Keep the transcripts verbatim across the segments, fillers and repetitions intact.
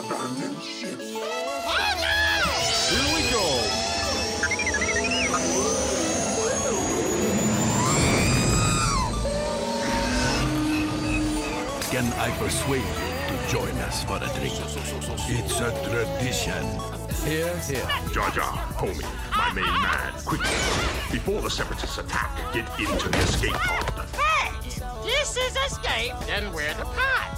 companionship. Here we go. Can I persuade you to join us for a drink? It's a tradition. Here, here. Jar Jar, homie, my main man, quickly. Before the Separatists attack, get into the escape pod. Hey! This is escape, then we're the pod.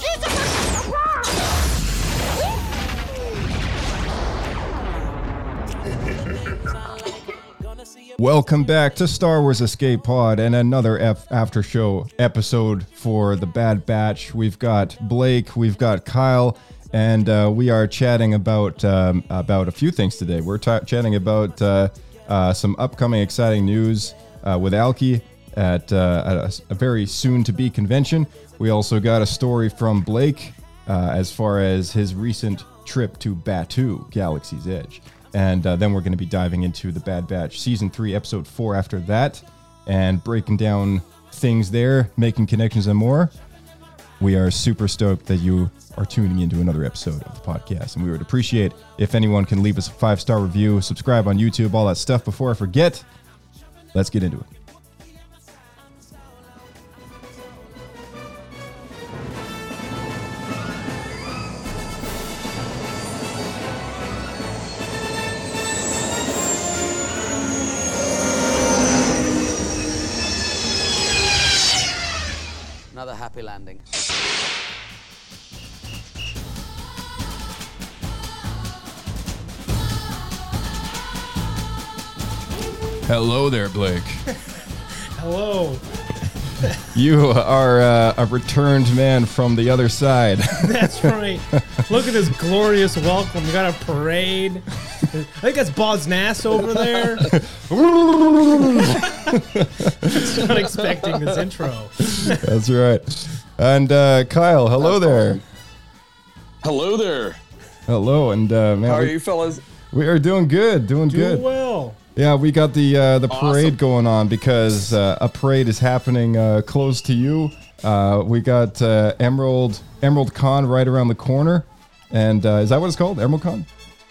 Welcome back to Star Wars Escape Pod and another F- after show episode for the Bad Batch. We've got Blake, we've got Kyle, and uh, we are chatting about um, about a few things today. We're ta- chatting about uh, uh, some upcoming exciting news uh, with Alki at, uh, at a, a very soon-to-be convention. We also got a story from Blake uh, as far as his recent trip to Batuu, Galaxy's Edge. And uh, then we're going to be diving into the Bad Batch Season three, Episode four after that, and breaking down things there, making connections and more. We are super stoked that you are tuning into another episode of the podcast, and we would appreciate if anyone can leave us a five-star review, subscribe on YouTube, all that stuff. Before I forget, let's get into it. Another happy landing. Hello there, Blake. Hello. You are uh, a returned man from the other side. That's right. Look at this glorious welcome. We got a parade. I think that's Boz Nass over there. I was not expecting this intro. That's right. And uh, Kyle, hello there. Hello there. Hello, and uh, man, How are we, you fellas? we are doing good, doing Doing good. well. Yeah, we got the uh, the Awesome. parade going on because uh, a parade is happening uh, close to you. Uh, we got uh, Emerald Emerald Con right around the corner, and uh, is that what it's called? Emerald Con?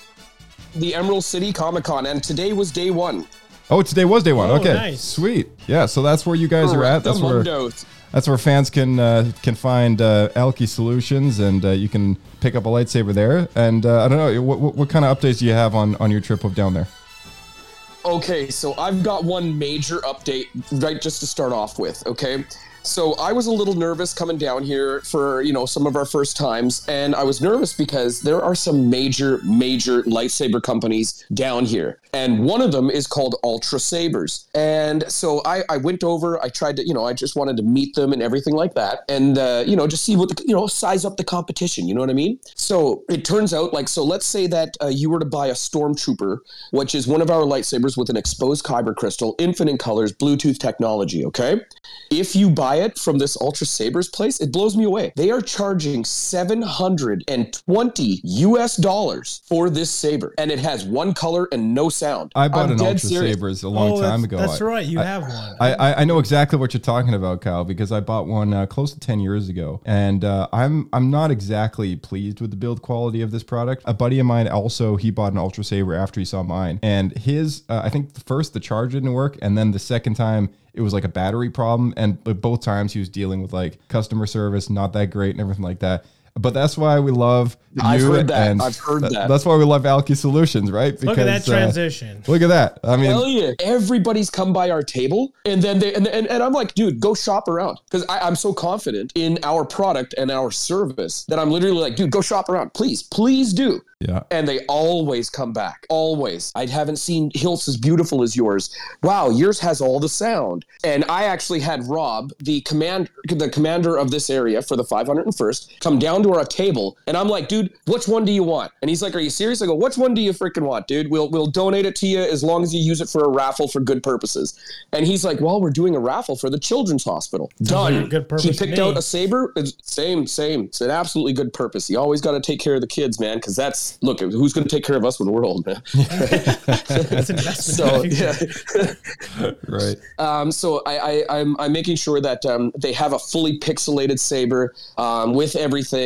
The Emerald City Comic Con, and today was day one. Oh, today was day one. Oh, okay, nice. sweet. Yeah, so that's where you guys are at. That's where Correctamundo. that's where fans can uh, can find uh, Alki Solutions, and uh, you can pick up a lightsaber there. And uh, I don't know, what, what, what kind of updates do you have on, on your trip up down there? Okay, so I've got one major update, right, just to start off with, okay? So I was a little nervous coming down here for, you know, some of our first times, and I was nervous because there are some major, major lightsaber companies down here, and one of them is called Ultra Sabers. And so I, I went over, I tried to, you know, I just wanted to meet them and everything like that, and, uh, you know, just see what, the, you know, size up the competition, you know what I mean? So it turns out, like, so let's say that uh, you were to buy a Stormtrooper, which is one of our lightsabers with an exposed kyber crystal, infinite colors, Bluetooth technology, okay? If you buy it from this Ultra Sabers place, it blows me away. They are charging seven hundred twenty U S dollars for this saber, and it has one color and no sound. I bought I'm an dead Ultra serious. Sabers a long oh, time that's, ago. That's I- right. You I- have one. I, I, I know exactly what you're talking about, Kyle, because I bought one uh, close to ten years ago, and uh, I'm I'm not exactly pleased with the build quality of this product. A buddy of mine also, he bought an Ultra Saber after he saw mine, and his uh, I think the first the charge didn't work, and then the second time it was like a battery problem, and but both times he was dealing with like customer service not that great and everything like that. But that's why we love you. I've heard that. And I've heard th- that. That's why we love Alki Solutions, right? Look at that uh, transition. look at that. I mean, Hell yeah. Everybody's come by our table, and then they and, and, and I'm like, dude, go shop around, because I'm so confident in our product and our service that I'm literally like, dude, go shop around, please, please do. yeah. And they always come back, always. I haven't seen hilts as beautiful as yours. Wow, yours has all the sound. And I actually had Rob, the command, the commander of this area for the five hundred first, come down to our table, and I'm like, dude, which one do you want? And he's like, are you serious? I go, which one do you freaking want, dude? We'll we'll donate it to you as long as you use it for a raffle for good purposes. And he's like, well, we're doing a raffle for the Children's Hospital. Done. Good purpose He to picked me. out a saber. It's same, same. It's an absolutely good purpose. You always got to take care of the kids, man, because that's, look, who's going to take care of us when we're old, man? That's an investment. So, in the future. yeah. Right. Um, so I, I, I'm, I'm making sure that um, they have a fully pixelated saber um, with everything.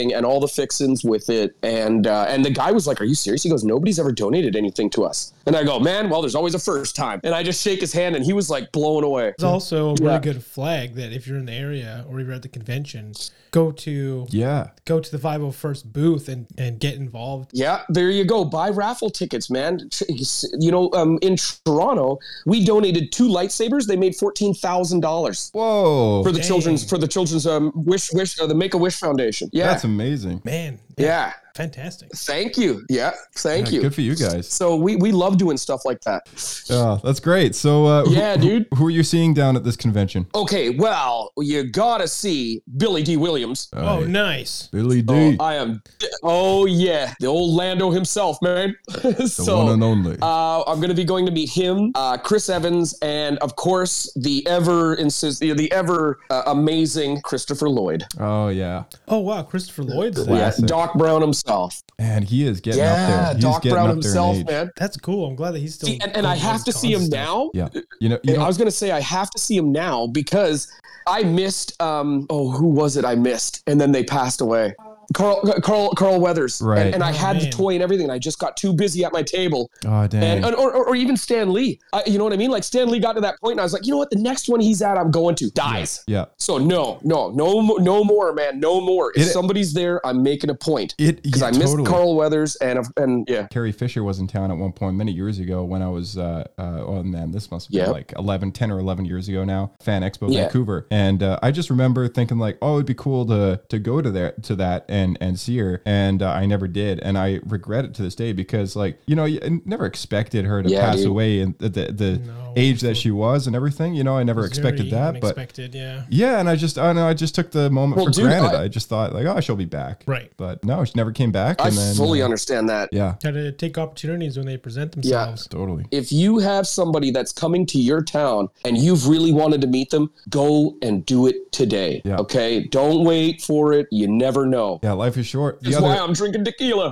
everything and all the fixins with it. And uh, and the guy was like, "Are you serious?" He goes, "Nobody's ever donated anything to us." And I go, "Man, well, there's always a first time." And I just shake his hand, and he was like blown away. It's also a really Yeah. good flag that if you're in the area or you're at the convention, go to Yeah. go to the five oh first booth and, and get involved. Yeah, there you go. Buy raffle tickets, man. You know, um, in Toronto, we donated two lightsabers. They made fourteen thousand dollars Whoa. for the Dang. children's for the children's um, wish wish uh, the Make a Wish Foundation. Yeah, That's amazing. Man, yeah. fantastic. Thank you. Yeah, thank Yeah, you. good for you guys. So we we love doing stuff like that. Oh, that's great. So, uh, who- Yeah, dude. Who are you seeing down at this convention? Okay, well, you gotta see Billy D. Williams. Oh, nice. Billy Oh, D. I am. Oh yeah, the old Lando himself, man. the so, one and only. Uh, I'm going to be going to meet him, uh, Chris Evans, and of course the ever insist, the, the ever uh, amazing Christopher Lloyd. oh, yeah. Oh, wow. Christopher Lloyd's there. Classic. Yeah, Doc Brown himself. And he is getting up there. Yeah, He's Doc getting Brown up there in himself, age. man. That's cool. I'm glad that he's still. See, and, and I doing have to his see him con stuff. now. Yeah. You know, you I know was going to say I have to see him now because I missed. Um, oh, who was it? I missed, and then they passed away. Carl, Carl, Carl Weathers, Right. and, and I Oh, had the man. toy and everything. And I just got too busy at my table, oh, dang. and, and or, or, or even Stan Lee. I, you know what I mean? Like Stan Lee got to that point, and I was like, you know what? The next one he's at, I'm going to dies. yeah. So no, no, no, mo- no more, man, no more. If It- somebody's there, I'm making a point It, because yeah, I missed totally. Carl Weathers and and yeah, Carrie Fisher was in town at one point many years ago when I was, uh, uh, oh man, this must have been Yep. like eleven, ten or eleven years ago now, Fan Expo Yeah. Vancouver. And uh, I just remember thinking like, oh, it'd be cool to to go to there to that and and see her. And uh, I never did. And I regret it to this day because like, you know, I never expected her to Yeah, pass dude. away and the, the, the No, age that she was and everything, you know, I never It's expected very that. But unexpected, yeah. yeah, and I just, I don't know, I just took the moment Well, for dude, granted. I, I- just thought like, oh, she'll be back. Right. But no, she never came back. I And then, fully uh, understand that. Yeah, Got to take opportunities when they present Yeah. themselves. totally. If you have somebody that's coming to your town and you've really wanted to meet them, go and do it today. Yeah. Okay, don't wait for it. You never know. Yeah, life is short. The That's other- why I'm drinking tequila.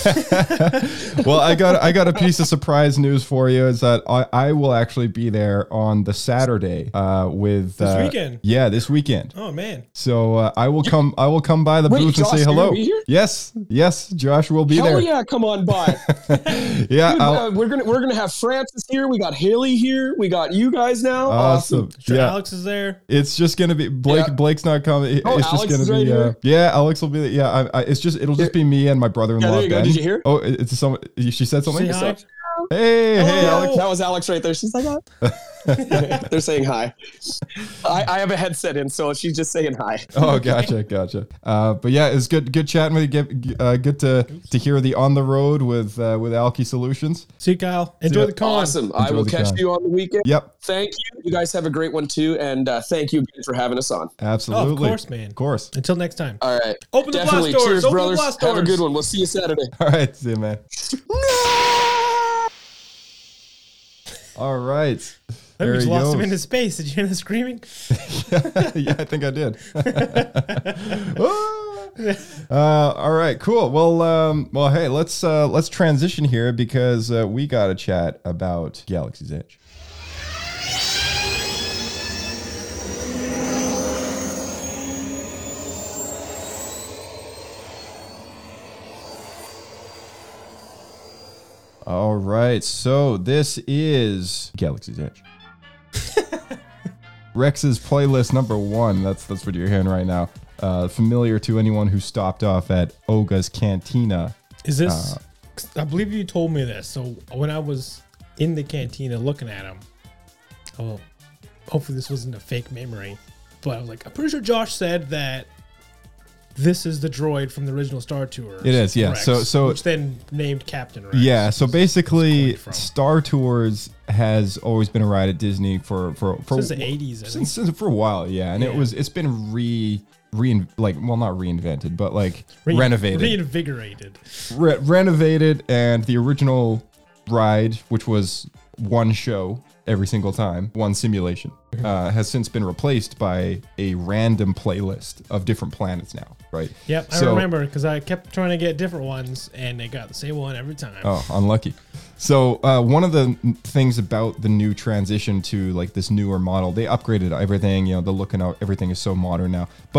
well, I got I got a piece of surprise news for you. Is that I, I will actually be there on the Saturday uh, with This uh, weekend? Yeah, this weekend. Oh, man. So uh, I will come. I will come by the Wait, booth and Josh, say you're hello. gonna be here? Yes, yes, Josh will be Hell there. yeah, come on by. Yeah, Dude, I'll- uh, we're gonna we're gonna have Francis here. We got Haley here. We got you guys now. awesome. Sure, Yeah, Alex is there. it's just gonna be Blake. Yeah. Blake's not coming. Oh, it's just Alex gonna is be. right uh, here? yeah, Alex will be. there. Yeah, I, I, it's just it'll just be me and my brother-in-law. Yeah, there you go. Ben. Did you hear? Oh, it- it's someone. She said something. Say hi. Hey, hey, Hello. Alex. That was Alex right there. She's like, oh. They're saying hi. I, I have a headset in, so she's just saying hi. Oh, gotcha, gotcha. Uh, but yeah, it's good, good chatting with you. Get, uh, good to to hear the on the road with uh, with Alki Solutions. See you, Kyle. Enjoy ya. the con. Awesome. I Enjoy will the catch con. you on the weekend. Yep, Thank you. You guys have a great one too, and uh, thank you again for having us on. absolutely. course, man. Of course. Until next time. All right. Open the Definitely. blast doors. Cheers, Open the brothers. blast Have a doors. good one. We'll see you Saturday. All right, see you, man. All right. I There we just he lost him goes. into space. Did you hear the screaming? Yeah, I think I did. uh, all right, cool. Well, um, well, hey, let's uh, let's transition here because uh, we got to chat about Galaxy's Edge. All right, so this is Galaxy's Edge. Rex's playlist number one. That's that's what you're hearing right now. Uh, familiar to anyone who stopped off at Oga's Cantina. Is this? Uh, I believe you told me this. So when I was in the cantina looking at him, oh, hopefully this wasn't a fake memory, but I was like, I'm pretty sure Josh said that this is the droid from the original Star Tours. It is, yeah. Rex, So- so- which then named Captain Rex. Yeah, so basically, It's coined from. Star Tours has always been a ride at Disney for for for Since the eighties, I think. since, since for a while, yeah. And it Yeah. was it's been re rein like well not reinvented, but like Re- renovated, reinvigorated. Re- renovated, and the original ride, which was one show every single time, one simulation, uh, has since been replaced by a random playlist of different planets now, right? Yep, I So- remember because I kept trying to get different ones, and they got the same one every time. Oh, unlucky. So uh, one of the n- things about the new transition to like this newer model, they upgraded everything. You know, the look and out, everything is so modern now. But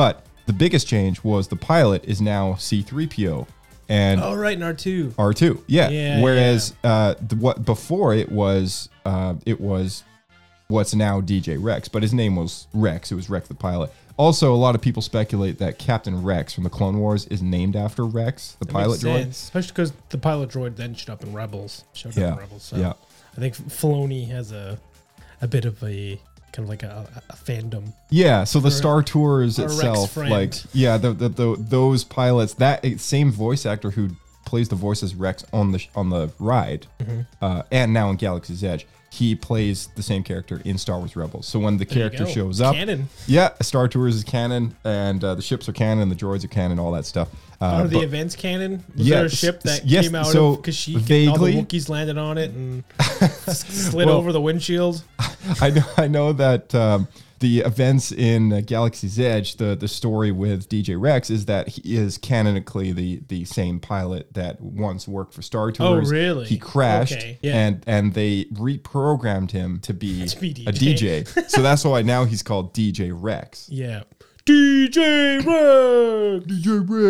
the biggest change was the pilot is now C three P O. And Oh, right, in R two. R two, yeah. Yeah, Whereas uh, the, what before it was uh, it was what's now D J Rex, but his name was Rex. It was Rex the pilot. Also, a lot of people speculate that Captain Rex from the Clone Wars is named after Rex, the That pilot makes droid. sense, especially because the pilot droid then showed up in Rebels. Showed Yeah, up in Rebels. So yeah. I think Filoni has a a bit of a kind of like a, a fandom. Yeah, so the Or- Star Tours or Rex itself, friend. like yeah, the, the, the those pilots, that same voice actor who plays the voice as Rex on the sh- on the ride, Mm-hmm. uh, and now in Galaxy's Edge, he plays the same character in Star Wars Rebels. So when the There you character go. shows up, Canon. yeah, Star Tours is canon, and uh, the ships are canon, the droids are canon, all that stuff. Uh, Are the but- events canon? Was Yeah, there a s- ship that yes, came out so of Kashyyyk and all the vaguely- Wookiees landed on it and slid Well- over the windshield? I know, I know that um, the events in uh, Galaxy's Edge, the the story with D J Rex is that he is canonically the the same pilot that once worked for Star Tours. Oh, really? He crashed, Okay, yeah. and and they reprogrammed him to be, To be a D D J. J. So that's why now he's called D J Rex. Yeah. D J Rex! D J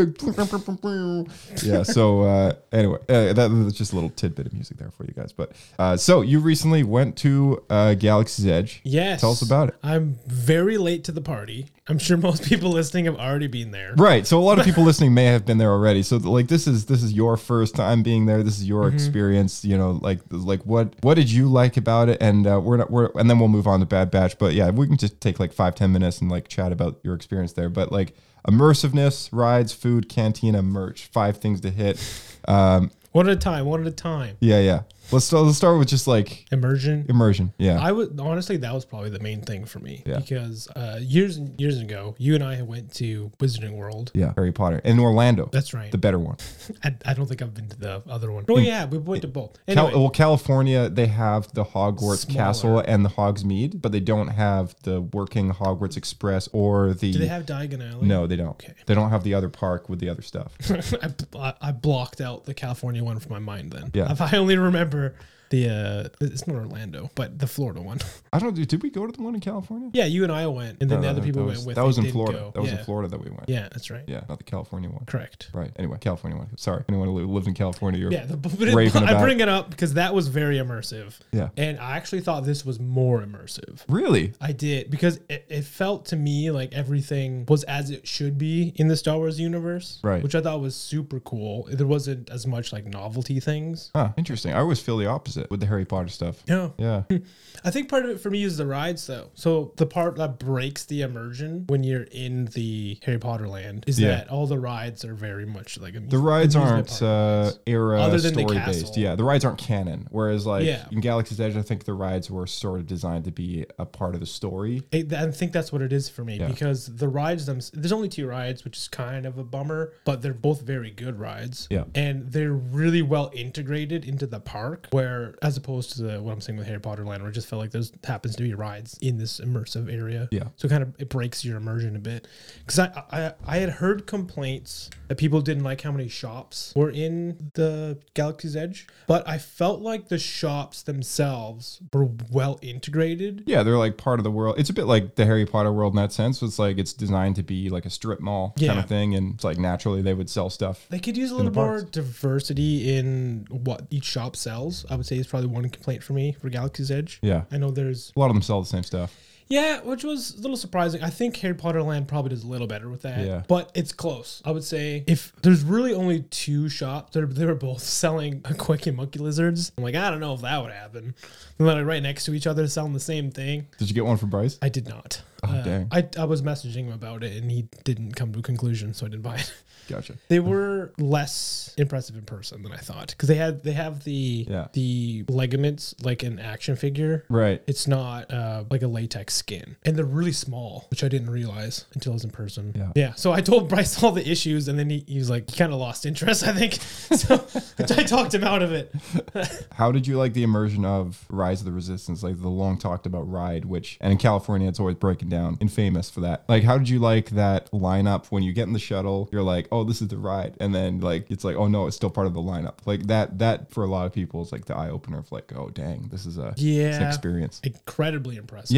Rex. Yeah. So uh, anyway, uh, that was just a little tidbit of music there for you guys. But uh, so you recently went to uh, Galaxy's Edge. Yes. Tell us about it. I'm very late to the party. I'm sure most people listening have already been there. Right. So a lot of people listening may have been there already. So like this is this is your first time being there. This is your Mm-hmm. experience. You know, like like what what did you like about it? And uh, we're not we're and then we'll move on to Bad Batch. But yeah, we can just take like five ten minutes and like chat about your experience there. But like immersiveness, rides, food, cantina, merch, five things to hit. Um, One at a time, one at a time. yeah, yeah. Let's start, let's start with just like Immersion. immersion. Yeah. I would honestly, that was probably the main thing for me Yeah. because uh, years and years ago, you and I went to Wizarding World. yeah. Harry Potter in Orlando. That's right. The better one. I, I don't think I've been to the other one. Oh yeah, we went to both. Cal- Anyway, well, California, they have the Hogwarts Smaller. Castle and the Hogsmeade, but they don't have the working Hogwarts Express or the. do they have Diagon Alley? No, they don't. Okay. They don't have the other park with the other stuff. I, I, I blocked out the California one from my mind then. Yeah. If I only remember the, uh, it's not Orlando, but the Florida one. I don't. Did we go to the one in California? Yeah, you and I went, and then No, the other that people we was, went with. That was they in didn't Florida. go. That was yeah. in Florida that we went. Yeah, that's right. Yeah, not the California one. Correct. Right. Anyway, California one. Sorry, anyone who lives in California, you're Yeah, the, but raving I about. bring it up because that was very immersive. Yeah. And I actually thought this was more immersive. Really? I did because it, it felt to me like everything was as it should be in the Star Wars universe, Right. Which I thought was super cool. There wasn't as much like novelty things. Huh. Interesting. I always feel the opposite with the Harry Potter stuff. Yeah. Yeah. I think part of it for me is the rides, though. So the part that breaks the immersion when you're in the Harry Potter land is Yeah. that all the rides are very much like amuse- The rides amusement aren't park uh, rides. era Other than the story castle. based. Yeah, the rides aren't canon. Whereas like Yeah. in Galaxy's Edge, I think the rides were sort of designed to be a part of the story. It- I think that's what it is for me Yeah. because the rides them there's only two rides, which is kind of a bummer, but they're both very good rides. Yeah. And they're really well integrated into the park, where as opposed to the, what I'm saying with Harry Potter Land, where it just felt like there's happens to be rides in this immersive area. Yeah. So kind of it breaks your immersion a bit. Because I, I I had heard complaints that people didn't like how many shops were in the Galaxy's Edge, but I felt like the shops themselves were well integrated. Yeah, they're like part of the world. It's a bit like the Harry Potter world in that sense. It's like it's designed to be like a strip mall kind Yeah. of thing, and it's like naturally they would sell stuff. They could use a in little the more parks. diversity in what each shop sells. I would say is probably one complaint for me for Galaxy's Edge. Yeah, I know there's a lot of them sell the same stuff. yeah, which was a little surprising. I think Harry Potter Land probably does a little better with that. Yeah. But it's close. I would say if there's really only two shops, they're, they were both selling Quickie Monkey Lizards. I'm like, I don't know if that would happen. They're like right next to each other selling the same thing. Did you get one for Bryce? I did not. Oh, dang. I, I was messaging him about it and he didn't come to a conclusion, so I didn't buy it. Gotcha. They were less impressive in person than I thought because they had they have the Yeah. the ligaments like an action figure. Right. It's not uh, like a latex skin, and they're really small, which I didn't realize until I was in person. Yeah. yeah. So I told Bryce all the issues, and then he, he was like, he kind of lost interest, I think. So I talked him out of it. How did you like the immersion of Rise of the Resistance, like the long talked about ride, which, and in California, it's always breaking down, infamous for that. Like, how did you like that lineup when you get in the shuttle? You're like, oh, this is the ride. And then, like, it's like, oh, no, it's still part of the lineup. Like, that, that for a lot of people is like the eye opener of like, oh, dang, this is a, it's an Yeah. experience. Incredibly impressive. Yeah, you I was walk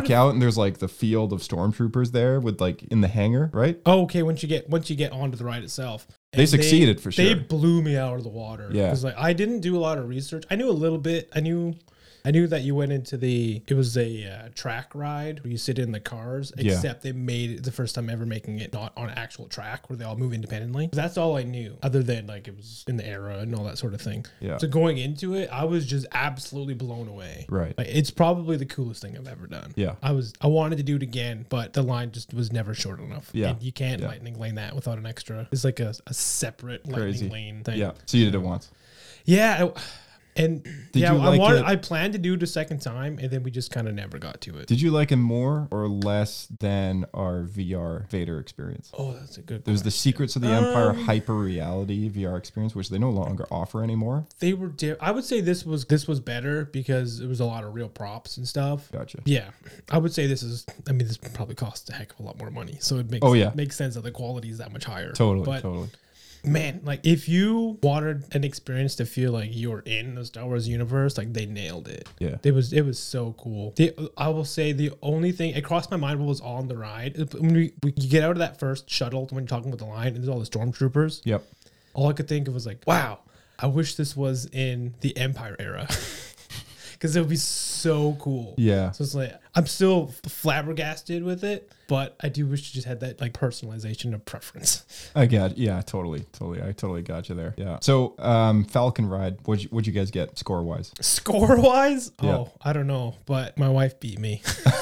walk out and there's like the field of stormtroopers there with like in the hangar, right? Oh, okay. Once you get once you get onto the ride itself, They And succeeded for They sure. blew me out of the water. Yeah. Because like I didn't do a lot of research. I knew a little bit. I knew I knew that you went into the it was a uh, track ride where you sit in the cars, Yeah. except they made it the first time ever making it not on actual track where they all move independently. That's all I knew, other than like it was in the era and all that sort of thing. Yeah. So going into it, I was just absolutely blown away. Right. Like it's probably the coolest thing I've ever done. Yeah. I was I wanted to do it again, but the line just was never short enough. Yeah. And you can't Yeah. lightning lane that without an extra. It's like a, a separate Crazy. lightning lane thing. Yeah. So you did it once. Yeah. I- and yeah, you I like wanted it- I planned to do it a second time, and then we just kind of never got to it. Did you like it more or less than our V R Vader experience? Oh, that's a good. There was the question. Secrets of the Empire Um, hyper reality V R experience, which they no longer offer anymore. They were. Di- I would say this was this was better because it was a lot of real props and stuff. Gotcha. Yeah, I would say this is. I mean, this probably costs a heck of a lot more money, so it makes. Oh, yeah. it makes sense that the quality is that much higher. Totally. But totally. man, like if you wanted an experience to feel like you're in the Star Wars universe, like they nailed it. Yeah. It was it was so cool. The, I will say the only thing it crossed my mind what was on the ride. When we, we you get out of that first shuttle when you're talking with the line and there's all the stormtroopers. Yep. All I could think of was like, wow, I wish this was in the Empire era. Because it would be so cool. Yeah. So it's like I'm still flabbergasted with it, but I do wish you just had that like personalization of preference. I got. Yeah. Totally. Totally. I totally got you there. Yeah. So, um, Falcon Ride. What'd you, what'd you guys get score wise? Score wise, Yeah. oh, I don't know, but my wife beat me.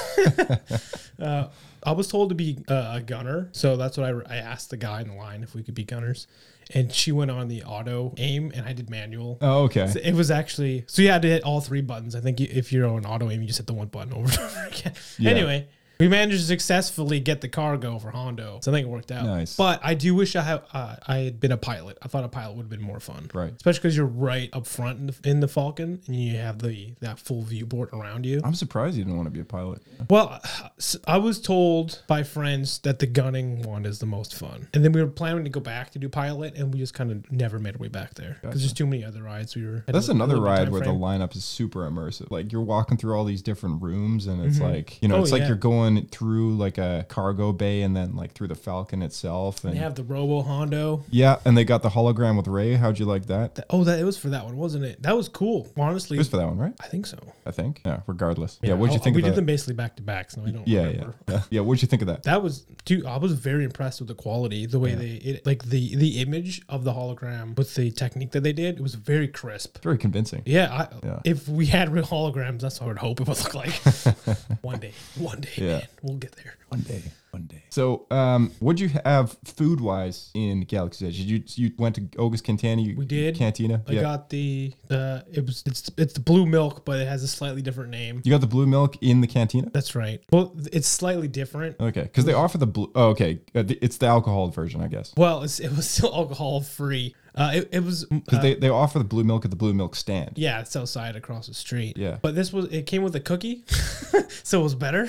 uh, I was told to be uh, a gunner, so that's what I, I asked the guy in the line if we could be gunners, and she went on the auto aim, and I did manual. Oh, okay. So it was actually so you had to hit all three buttons. I think you- if you're on auto aim, you just hit the one button over and over again. Yeah. Anyway. We managed to successfully get the cargo for Hondo, so I think it worked out. Nice. But I do wish I had uh, I had been a pilot. I thought a pilot would have been more fun, Right. Especially because you're right up front in the, in the Falcon, and you have the that full viewport around you. I'm surprised you didn't want to be a pilot. Well, s- I was told by friends that the gunning one is the most fun, and then we were planning to go back to do pilot, and we just kind of never made our way back there because there's too many other rides. We were had That's a little- another little bit ride time where frame. the lineup is super immersive. Like you're walking through all these different rooms, and it's like you know, Oh, it's like yeah. you're going through like a cargo bay, and then like through the Falcon itself. And They have the Robo Hondo. yeah, and they got the hologram with Ray. How'd you like that? It Oh, that it was for that one, wasn't it? That was cool. Honestly, was for that one, right? I think so. I think. Yeah. Regardless. Yeah. what'd you Oh, think We of did that? them basically back to back, so I don't Yeah, remember. yeah, yeah. Yeah. What'd you think of that? That was, dude. I was very impressed with the quality, the way they, it, like the the image of the hologram with the technique that they did. It was very crisp. Very convincing. Yeah, I, Yeah. if we had real holograms, that's what I would hope it would look like. One day, one day, Yeah. man, we'll get there. One day. One day. So, um, what'd you have food wise in Galaxy's Edge? Did you you went to Oga's Cantina? You, We did. Cantina. I got the the it was it's it's the blue milk, but it has a slightly different name. You got the blue milk in the cantina. That's right. Well, it's slightly different. Okay, because they offer the blue. Oh, okay, uh, the- it's the alcohol version, I guess. Well, it's, it was still alcohol free. Uh, it, it was Because uh, they, they offer the blue milk at the blue milk stand. yeah, it's outside across the street. Yeah. but this was it came with a cookie, so it was better.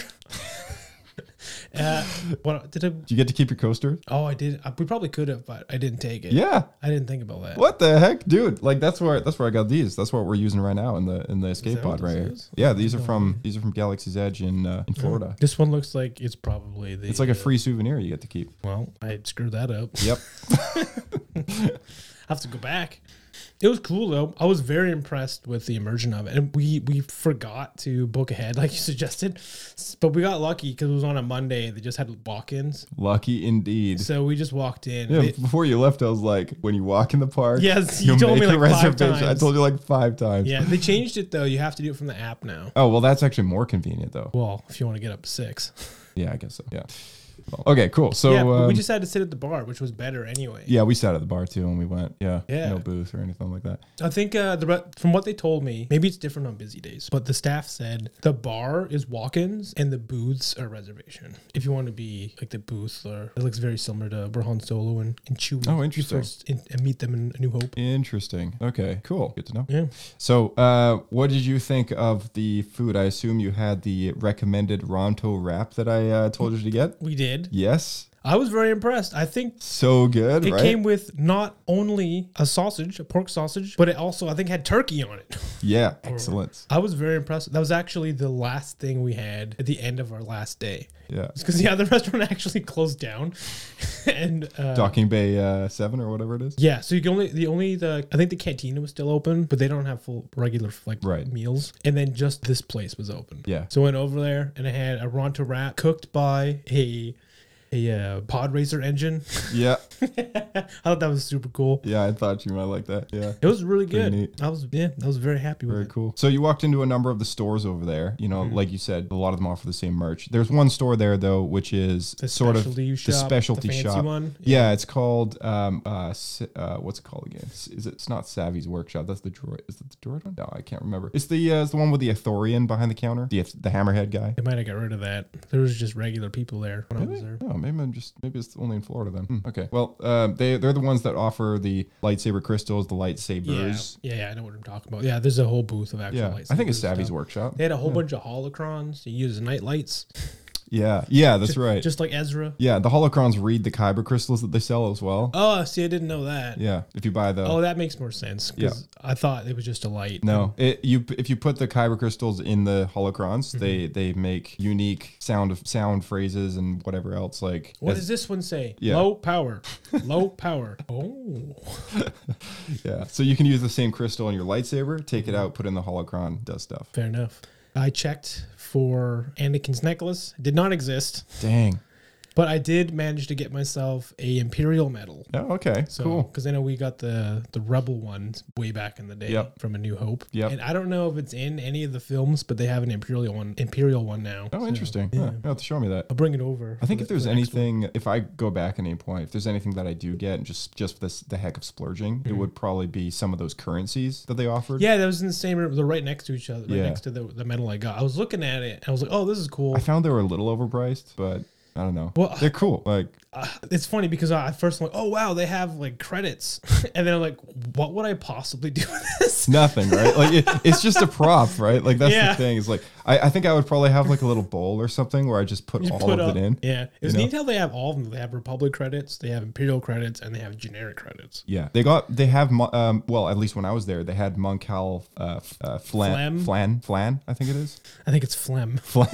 uh, what did I? Did you get to keep your coaster? Oh, I did. I, we probably could have, but I didn't take it. Yeah. I didn't think about that. What the heck, dude? Like that's where that's where I got these. That's what we're using right now in the in the escape that what pod right this here. is? Yeah, these are from these are from Galaxy's Edge in uh, in Florida. This one looks like it's probably the. It's like a free souvenir you get to keep. Well, I screwed that up. Yep. Have to go back. It was cool though. I was very impressed with the immersion of it, and we we forgot to book ahead like you suggested, but we got lucky because it was on a Monday. They just had walk-ins, Lucky indeed. so we just walked in. Yeah, They- before you left, I was like, when you walk in the park, Yes, you you'll told make me a like five reservation. I times. told you like five times. yeah, they changed it though. You have to do it from the app now. Oh, well, that's actually more convenient though. Well, if you want to get up to six. Yeah, I guess so. Yeah. Well, okay, cool. So, yeah, but um, we just had to sit at the bar, which was better anyway. yeah, we sat at the bar too when we went. Yeah. Yeah. No booth or anything like that. I think uh, the re- from what they told me, maybe it's different on busy days, but the staff said the bar is walk-ins and the booths are reservation. If you want to be like the booth, or it looks very similar to where Han Solo and, and Chewie. Oh, interesting. first in, and meet them in A New Hope. Interesting. Okay, cool. Good to know. Yeah. So, uh, what did you think of the food? I assume you had the recommended Ronto wrap that I uh, told you to get. We did. Yes. I was very impressed. I think So good, it right? came with not only a sausage, a pork sausage, but it also, I think, had turkey on it. Yeah, excellent. I was very impressed. That was actually the last thing we had at the end of our last day. Yeah. Because the other restaurant actually closed down. and uh, Docking Bay uh, seven or whatever it is. yeah, so you can only, the only, the I think the cantina was still open, but they don't have full regular like Right. meals. And then just this place was open. Yeah. So I went over there and I had a Ronto wrap cooked by a a uh, pod racer engine. Yeah. I thought that was super cool. Yeah, I thought you might like that. Yeah. It was really Pretty good. neat. I was yeah, I was very happy with Very it. cool. So you walked into a number of the stores over there. You know, like you said, a lot of them offer the same merch. There's one store there though, which is The sort of specialty the shop, specialty the fancy shop. one? Yeah, it's called um uh, S- uh what's it called again? S- Is it? It's not Savvy's Workshop. That's the droid. Is it the droid one? No, I can't remember. It's the uh, it's the one with the Athorian behind the counter. The the hammerhead guy. They might have got rid of that. There was just regular people there when I was there. Oh, maybe I'm just maybe it's only in Florida then. Hmm, okay. Well, um, they they're the ones that offer the lightsaber crystals, the Yeah, lightsabers. yeah, yeah, I know what I'm talking about. Yeah, there's a whole booth of actual Yeah, lights. I think it's Savvy's Workshop. They had a whole bunch of holocrons. You use night lights, Yeah, yeah, that's right. just like Ezra. Yeah, the holocrons read the kyber crystals that they sell as well. Oh, see, I didn't know that. Yeah, if you buy the Oh, that makes more sense. Because I thought it was just a light. no, it you if you put the kyber crystals in the holocrons, Mm-hmm. they they make unique sound of sound phrases and whatever else like. What as- does this one say? Yeah. Low power. Low power. Oh. Yeah, so you can use the same crystal in your lightsaber, take it out, put it in the holocron, does stuff. Fair enough. I checked for Anakin's necklace. It did not exist, Dang. but I did manage to get myself a Imperial medal. Oh, okay, So, cool. because I know we got the the Rebel ones way back in the day Yep. from A New Hope. Yep. And I don't know if it's in any of the films, but they have an Imperial one. Imperial one now. Oh, So, interesting. yeah. Yeah, you have to show me that. I'll bring it over. I think for if the- there's for the next one. anything, if I go back at any point, if there's anything that I do get, and just just for this the heck of splurging, it would probably be some of those currencies that they offered. Yeah, that was in the same room. They're right next to each other, right Yeah. next to the, the medal I got. I was looking at it and I was like, oh, this is cool. I found they were a little overpriced, but I don't know. Well, they're cool. Like, Uh, it's funny because I at first I'm like, oh wow, they have like credits, and then I'm like, what would I possibly do with this? nothing, right? Like it, it's just a prop, right? Like that's Yeah. the thing. Is like I, I think I would probably have like a little bowl or something where I just put You all put of up- it in. Yeah, it's you know? neat how they have all of them. They have Republic credits, they have Imperial credits, and they have generic credits. Yeah, they got they have mo- um well at least when I was there they had Moncal uh, f- uh flan Phlegm? flan flan I think it is I think it's phlegm. flan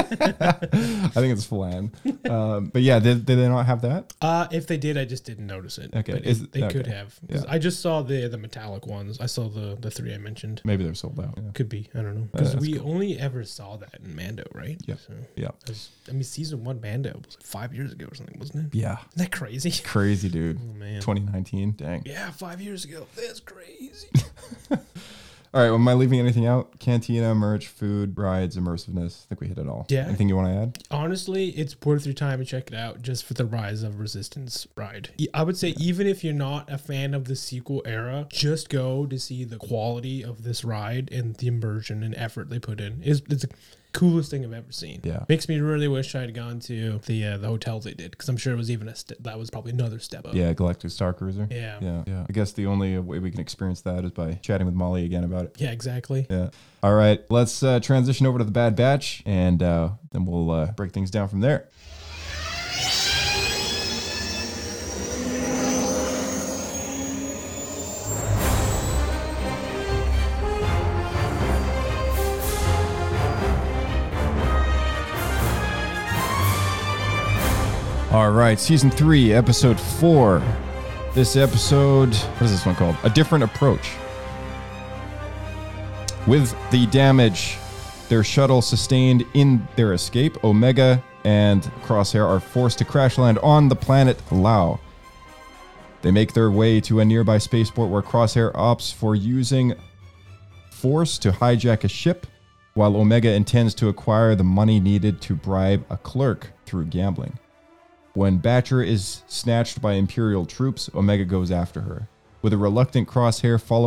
I think it's flan um but yeah did, did they not have that? Uh, if they did, I just didn't notice it. Okay, But it- is- they okay. could have. 'Cause Yeah. I just saw the the metallic ones. I saw the the three I mentioned. Maybe they're sold out. Yeah, Could be. I don't know. Because that's we only ever saw that in Mando, right? Yeah. So, yeah. that was- I mean, season one Mando was like five years ago or something, wasn't it? Yeah. Isn't that crazy? Crazy, dude. Oh, man. twenty nineteen. Dang. Yeah, five years ago. That's crazy. All right. Well, am I leaving anything out? Cantina, merch, food, rides, immersiveness. I think we hit it all. Yeah. Anything you want to add? Honestly, it's worth your time to check it out just for the Rise of Resistance ride. E- I would say even if you're not a fan of the sequel era, just go to see the quality of this ride and the immersion and effort they put in. It's, it's the coolest thing I've ever seen. Yeah. Makes me really wish I had gone to the uh, the hotels they did because I'm sure it was even a step. That was probably another step up. Yeah. Galactic Star Cruiser. Yeah. Yeah. Yeah. I guess the only way we can experience that is by chatting with Molly again about it. Yeah, exactly. Yeah. All right. Let's uh, transition over to the Bad Batch, and uh, then we'll uh, break things down from there. All right, season three, episode four. This episode, what is this one called? A Different Approach. With the damage their shuttle sustained in their escape, Omega and Crosshair are forced to crash land on the planet Lao. They make their way to a nearby spaceport where Crosshair opts for using force to hijack a ship, while Omega intends to acquire the money needed to bribe a clerk through gambling. When Batcher is snatched by Imperial troops, Omega goes after her. With a reluctant Crosshair following,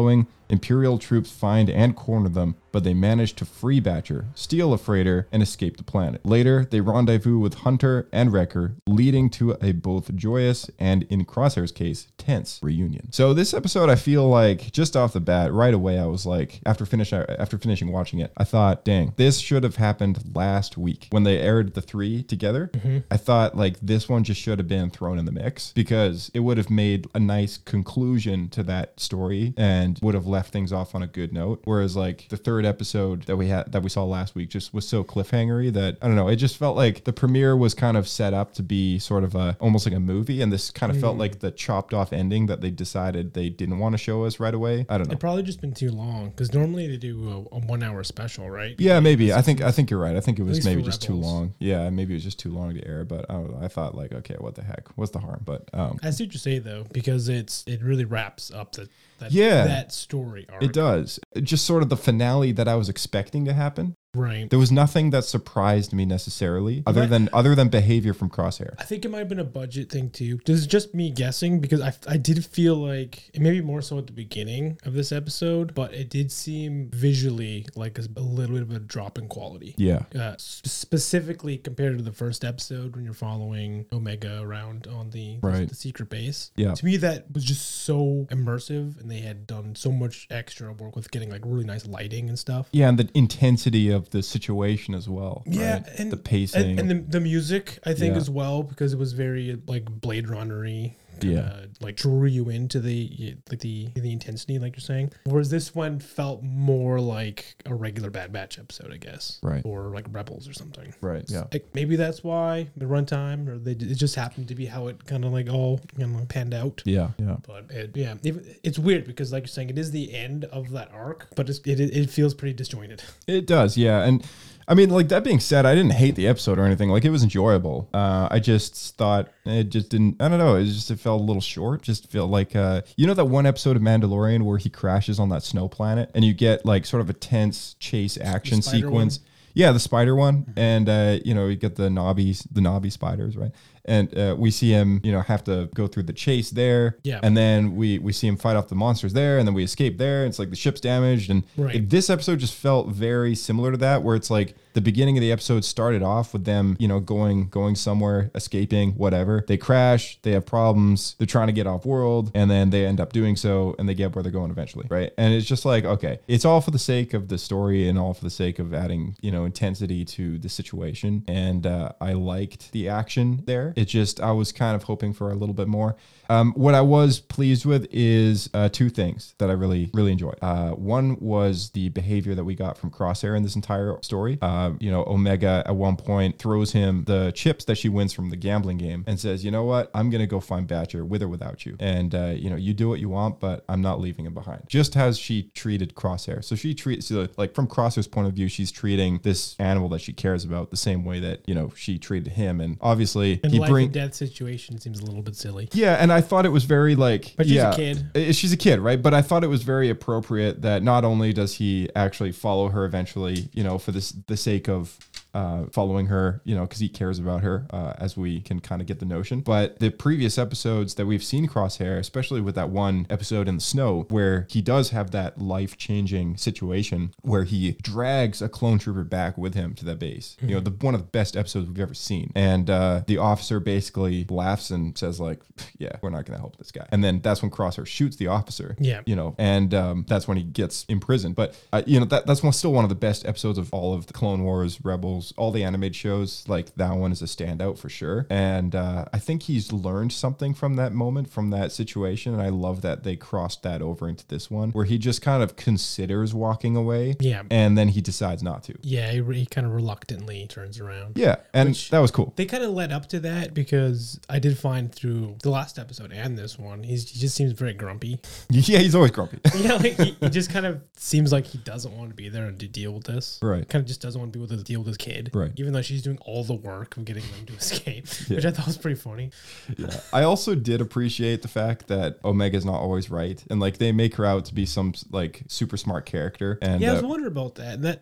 Imperial troops find and corner them, but they manage to free Batcher, steal a freighter, and escape the planet. Later, they rendezvous with Hunter and Wrecker, leading to a both joyous and, in Crosshair's case, tense reunion. So this episode, I feel like, just off the bat, right away, I was like, after finish after finishing watching it, I thought, dang, this should have happened last week when they aired the three together. Mm-hmm. I thought like this one just should have been thrown in the mix because it would have made a nice conclusion to that story and would have left things off on a good note. Whereas like the third episode that we had that we saw last week just was so cliffhangery that I don't know, it just felt like the premiere was kind of set up to be sort of a almost like a movie, and this kind of mm. felt like the chopped off ending that they decided they didn't want to show us right away. I don't know. It probably just been too long because normally they do a, a one hour special, right? Yeah, maybe. I think I think you're right. I think it was maybe just Rebels. too long. Yeah, maybe it was just too long to air. But I don't know. I thought like, okay, what the heck? What's the harm? But um, I see what you say though, because it's it really wraps up the that yeah, that story arc. It does. It just sort of the finale that I was expecting to happen. Right. There was nothing that surprised me necessarily, other might, than other than behavior from Crosshair. I think it might have been a budget thing too. This is just me guessing because I, I did feel like maybe more so at the beginning of this episode, but it did seem visually like a, a little bit of a drop in quality. Yeah. Uh, sp- specifically compared to the first episode when you're following Omega around on the right. the secret base. Yeah. To me, that was just so immersive, and they had done so much extra work with getting like really nice lighting and stuff. Yeah, and the intensity of the situation as well. Yeah, right? and the pacing and, and the, the music, I think, yeah. as well, because it was very like Blade Runner-y. Yeah, like drew you into the like the the intensity, like you're saying. Whereas this one felt more like a regular Bad Batch episode, I guess, right? Or like Rebels or something, right? Yeah, like maybe that's why the runtime, or they, it just happened to be how it kind of like all you know panned out. Yeah, yeah. But it, yeah, it, it's weird because, like you're saying, it is the end of that arc, but it's, it it feels pretty disjointed. It does, yeah, and. I mean, like that being said, I didn't hate the episode or anything. Like it was enjoyable. Uh, I just thought it just didn't. I don't know. It just it felt a little short. Just felt like uh, you know that one episode of Mandalorian where he crashes on that snow planet and you get like sort of a tense chase action sequence. One? Yeah, the spider one, mm-hmm. and uh, you know you get the knobby the knobby spiders, right? And uh, we see him, you know, have to go through the chase there. Yeah. And then we, we see him fight off the monsters there, and then we escape there. And it's like the ship's damaged. And right. it, this episode just felt very similar to that, where it's like the beginning of the episode started off with them, you know, going going somewhere, escaping, whatever. They crash, they have problems, they're trying to get off world, and then they end up doing so, and they get where they're going eventually, right? And it's just like, okay, it's all for the sake of the story and all for the sake of adding, you know, intensity to the situation. And uh, I liked the action there. It just, I was kind of hoping for a little bit more. Um, what I was pleased with is uh, two things that I really, really enjoyed. Uh, one was the behavior that we got from Crosshair in this entire story. Uh, you know, Omega at one point throws him the chips that she wins from the gambling game and says, you know what, I'm going to go find Batcher with or without you. And, uh, you know, you do what you want, but I'm not leaving him behind. Just as she treated Crosshair. So she treats, so like from Crosshair's point of view, she's treating this animal that she cares about the same way that, you know, she treated him. And obviously and he life bring and death situation seems a little bit silly. Yeah. And I thought it was very like, but she's yeah, a kid. Uh, She's a kid, right? But I thought it was very appropriate that not only does he actually follow her eventually, you know, for this the sake of uh, following her, you know, because he cares about her, uh, as we can kind of get the notion. But the previous episodes that we've seen Crosshair, especially with that one episode in the snow, where he does have that life-changing situation where he drags a clone trooper back with him to that base. Mm-hmm. You know, the one of the best episodes we've ever seen. And uh, the officer basically laughs and says like, yeah, we're not going to help this guy. And then that's when Crosshair shoots the officer. Yeah. You know, and um, that's when he gets imprisoned. But, uh, you know, that that's one, still one of the best episodes of all of the Clone Wars, Rebels, all the animated shows. Like that one is a standout for sure. And uh, I think he's learned something from that moment, from that situation. And I love that they crossed that over into this one where he just kind of considers walking away. Yeah. And then he decides not to. Yeah. He, he kind of reluctantly turns around. Yeah. And Which that was cool. They kind of led up to that because I did find through the last episode and this one, he's, he just seems very grumpy. Yeah. He's always grumpy. Yeah. Like he, he just kind of seems like he doesn't want to be there and to deal with this. Right. Kind of just doesn't want to be with to deal with his kid. Right. Even though she's doing all the work of getting them to escape, Yeah. which I thought was pretty funny. Yeah. I also did appreciate the fact that Omega's not always right. And like they make her out to be some like super smart character. And Yeah, I was uh, wondering about that. That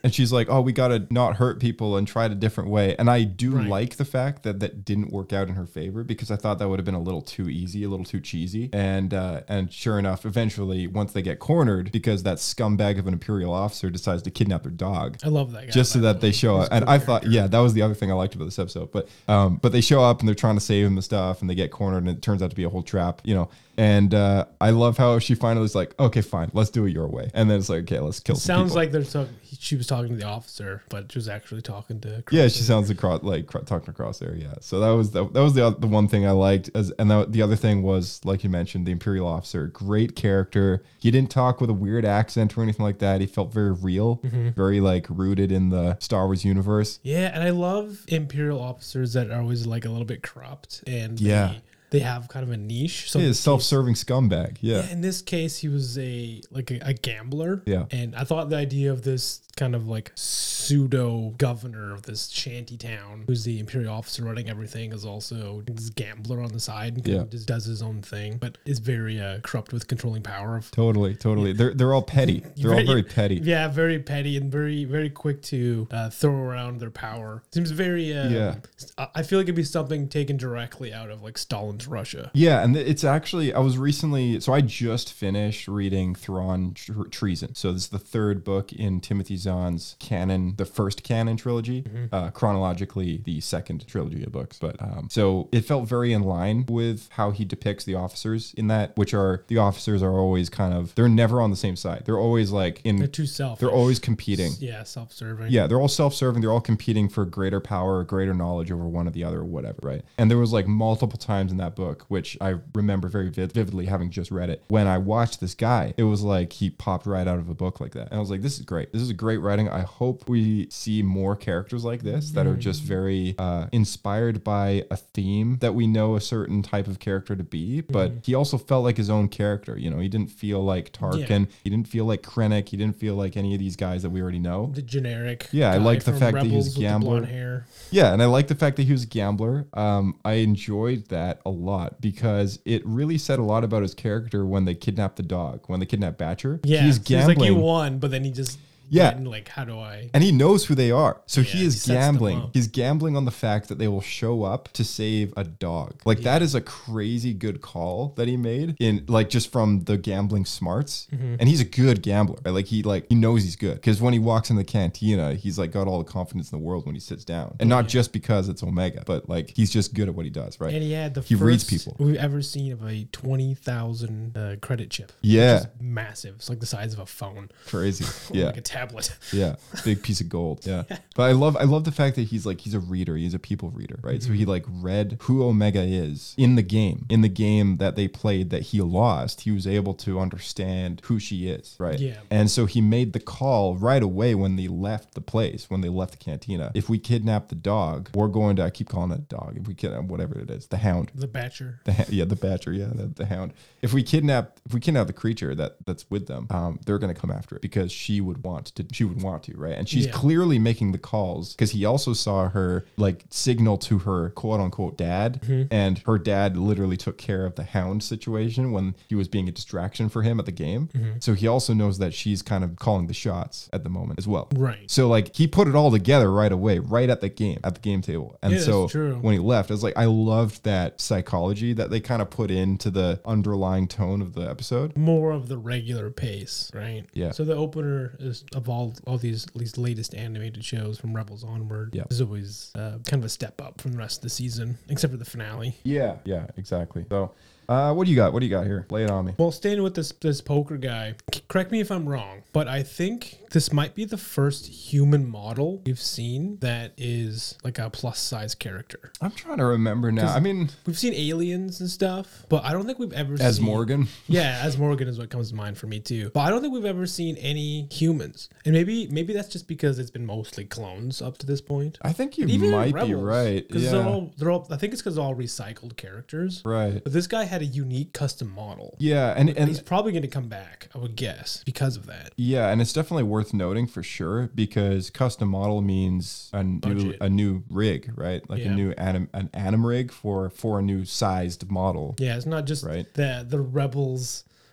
And she's like, oh, we got to not hurt people and try it a different way. And I do Right. like the fact that that didn't work out in her favor, because I thought that would have been a little too easy, a little too cheesy. And uh, and sure enough, eventually, once they get cornered, because that scumbag of an Imperial officer decides to kidnap their dog. I love that guy. Just so by the that they way. show He's up. a And cool I thought, character. yeah, that was the other thing I liked about this episode. But um, but they show up and they're trying to save him and stuff, and they get cornered, and it turns out to be a whole trap, you know. And uh, I love how she finally is like, okay, fine, let's do it your way. And then it's like, okay, let's kill It some sounds people. like they're talking. She was talking to the officer, but she was actually talking to. Yeah, Crosshair. she sounds across, like cro- talking across there. Yeah, so that was the, that was the the one thing I liked. As and that, the other thing was, like you mentioned, the Imperial officer, great character. He didn't talk with a weird accent or anything like that. He felt very real, Mm-hmm. very like rooted in the Star Wars universe. Yeah, and I love Imperial officers that are always like a little bit corrupt, and Yeah. they, they have kind of a niche. So He in is this case- self-serving scumbag. Yeah. Yeah, in this case, he was a like a, a gambler. Yeah. And I thought the idea of this kind of like pseudo governor of this shanty town, who's the Imperial officer running everything, is also this gambler on the side and kind Yeah. of just does his own thing, but is very uh, corrupt with controlling power. Of Totally, totally. They're they're all petty. They're all very petty. Yeah, very petty and very very quick to uh, throw around their power. Seems very. Uh, Yeah. I I feel like it'd be something taken directly out of like Stalin's Russia. Yeah, and it's actually I was recently so I just finished reading Thrawn Tr- Treason. So this is the third book in Timothy Zahn's canon, the first canon trilogy, uh, chronologically the second trilogy of books. But um, so it felt very in line with how he depicts the officers in that, which are the officers are always kind of they're never on the same side. They're always like in They're too selfish. they're always competing. Yeah, self-serving. Yeah, they're all self-serving. They're all competing for greater power, greater knowledge over one or the other, or whatever, right? And there was like multiple times in that book, which I remember very vid- vividly, having just read it. When I watched this guy, it was like he popped right out of a book like that, and I was like, "This is great. This is a great writing. I hope we see more characters like this that are just very uh, inspired by a theme that we know a certain type of character to be." But he also felt like his own character. You know, he didn't feel like Tarkin. He didn't feel like Krennic. He didn't feel like any of these guys that we already know. The generic. Yeah, I guy like the from fact that he was Rebels a with the gambler. blonde hair. Yeah, and I like the fact that he was a gambler. Um, I enjoyed that a lot because it really said a lot about his character when they kidnapped the dog, when they kidnapped Batcher. Yeah, he's so gambling. like you won, but then he just Yeah. went and like, how do I? And he knows who they are. So Yeah, he he is sets them gambling. up. He's gambling on the fact that they will show up to save a dog. Like that is a crazy good call that he made in like just from the gambling smarts. Mm-hmm. And he's a good gambler. Right? Like he like he knows he's good. Because when he walks in the cantina, he's like got all the confidence in the world when he sits down. And not just because it's Omega, but like he's just good at what he does, right? And he had the He first reads people. we've ever seen of a twenty thousand uh, credit chip. Yeah. Which is massive. It's like the size of a phone. Crazy. Or Yeah. like a tablet. Yeah, big piece of gold. Yeah, but I love I love the fact that he's like he's a reader. He's a people reader, right? So Mm-hmm. he like read who Omega is in the game. In the game that they played that he lost, he was able to understand who she is, right? Yeah. And so he made the call right away when they left the place, when they left the cantina. If we kidnap the dog, we're going to I keep calling it a dog. If we kidnap whatever it is, the hound. The Batcher. The, ha- yeah, the Batcher, yeah, the, the Hound. If we kidnap, if we kidnap the creature that that's with them, um, they're gonna come after it because she would want to. She would want to, right? And she's Yeah. clearly making the calls because he also saw her like signal to her quote unquote dad, Mm-hmm. and her dad literally took care of the Hound situation when he was being a distraction for him at the game. Mm-hmm. So he also knows that she's kind of calling the shots at the moment as well. Right. So like he put it all together right away, right at the game, at the game table. And Yeah, that's so true. when he left, I was like, I loved that psychology that they kind of put into the underlying tone of the episode. More of the regular pace, right? Yeah. So the opener is of all all these these latest animated shows from Rebels onward. Yeah. Is always uh, kind of a step up from the rest of the season, except for the finale. Yeah, yeah, exactly. So uh, what do you got? What do you got here? Lay it on me. Well, staying with this this poker guy, c- correct me if I'm wrong, but I think this might be the first human model we've seen that is like a plus size character. I'm trying to remember now. I mean, We've seen aliens and stuff, but I don't think we've ever as seen Morgan. Yeah, as Morgan is what comes to mind for me too. But I don't think we've ever seen any humans, and maybe maybe that's just because it's been mostly clones up to this point. I think you And even in might be Rebels, right. 'cause Yeah. they're all, they're all, I think it's because they're all recycled characters. Right. But this guy had a unique custom model. Yeah, and And and he's probably going to come back, I would guess, because of that. yeah, and it's definitely worth noting for sure because custom model means a new Budget. a new rig, right? Like Yeah. a new anim an anim rig for for a new sized model. Yeah, it's not just Right. the the rebels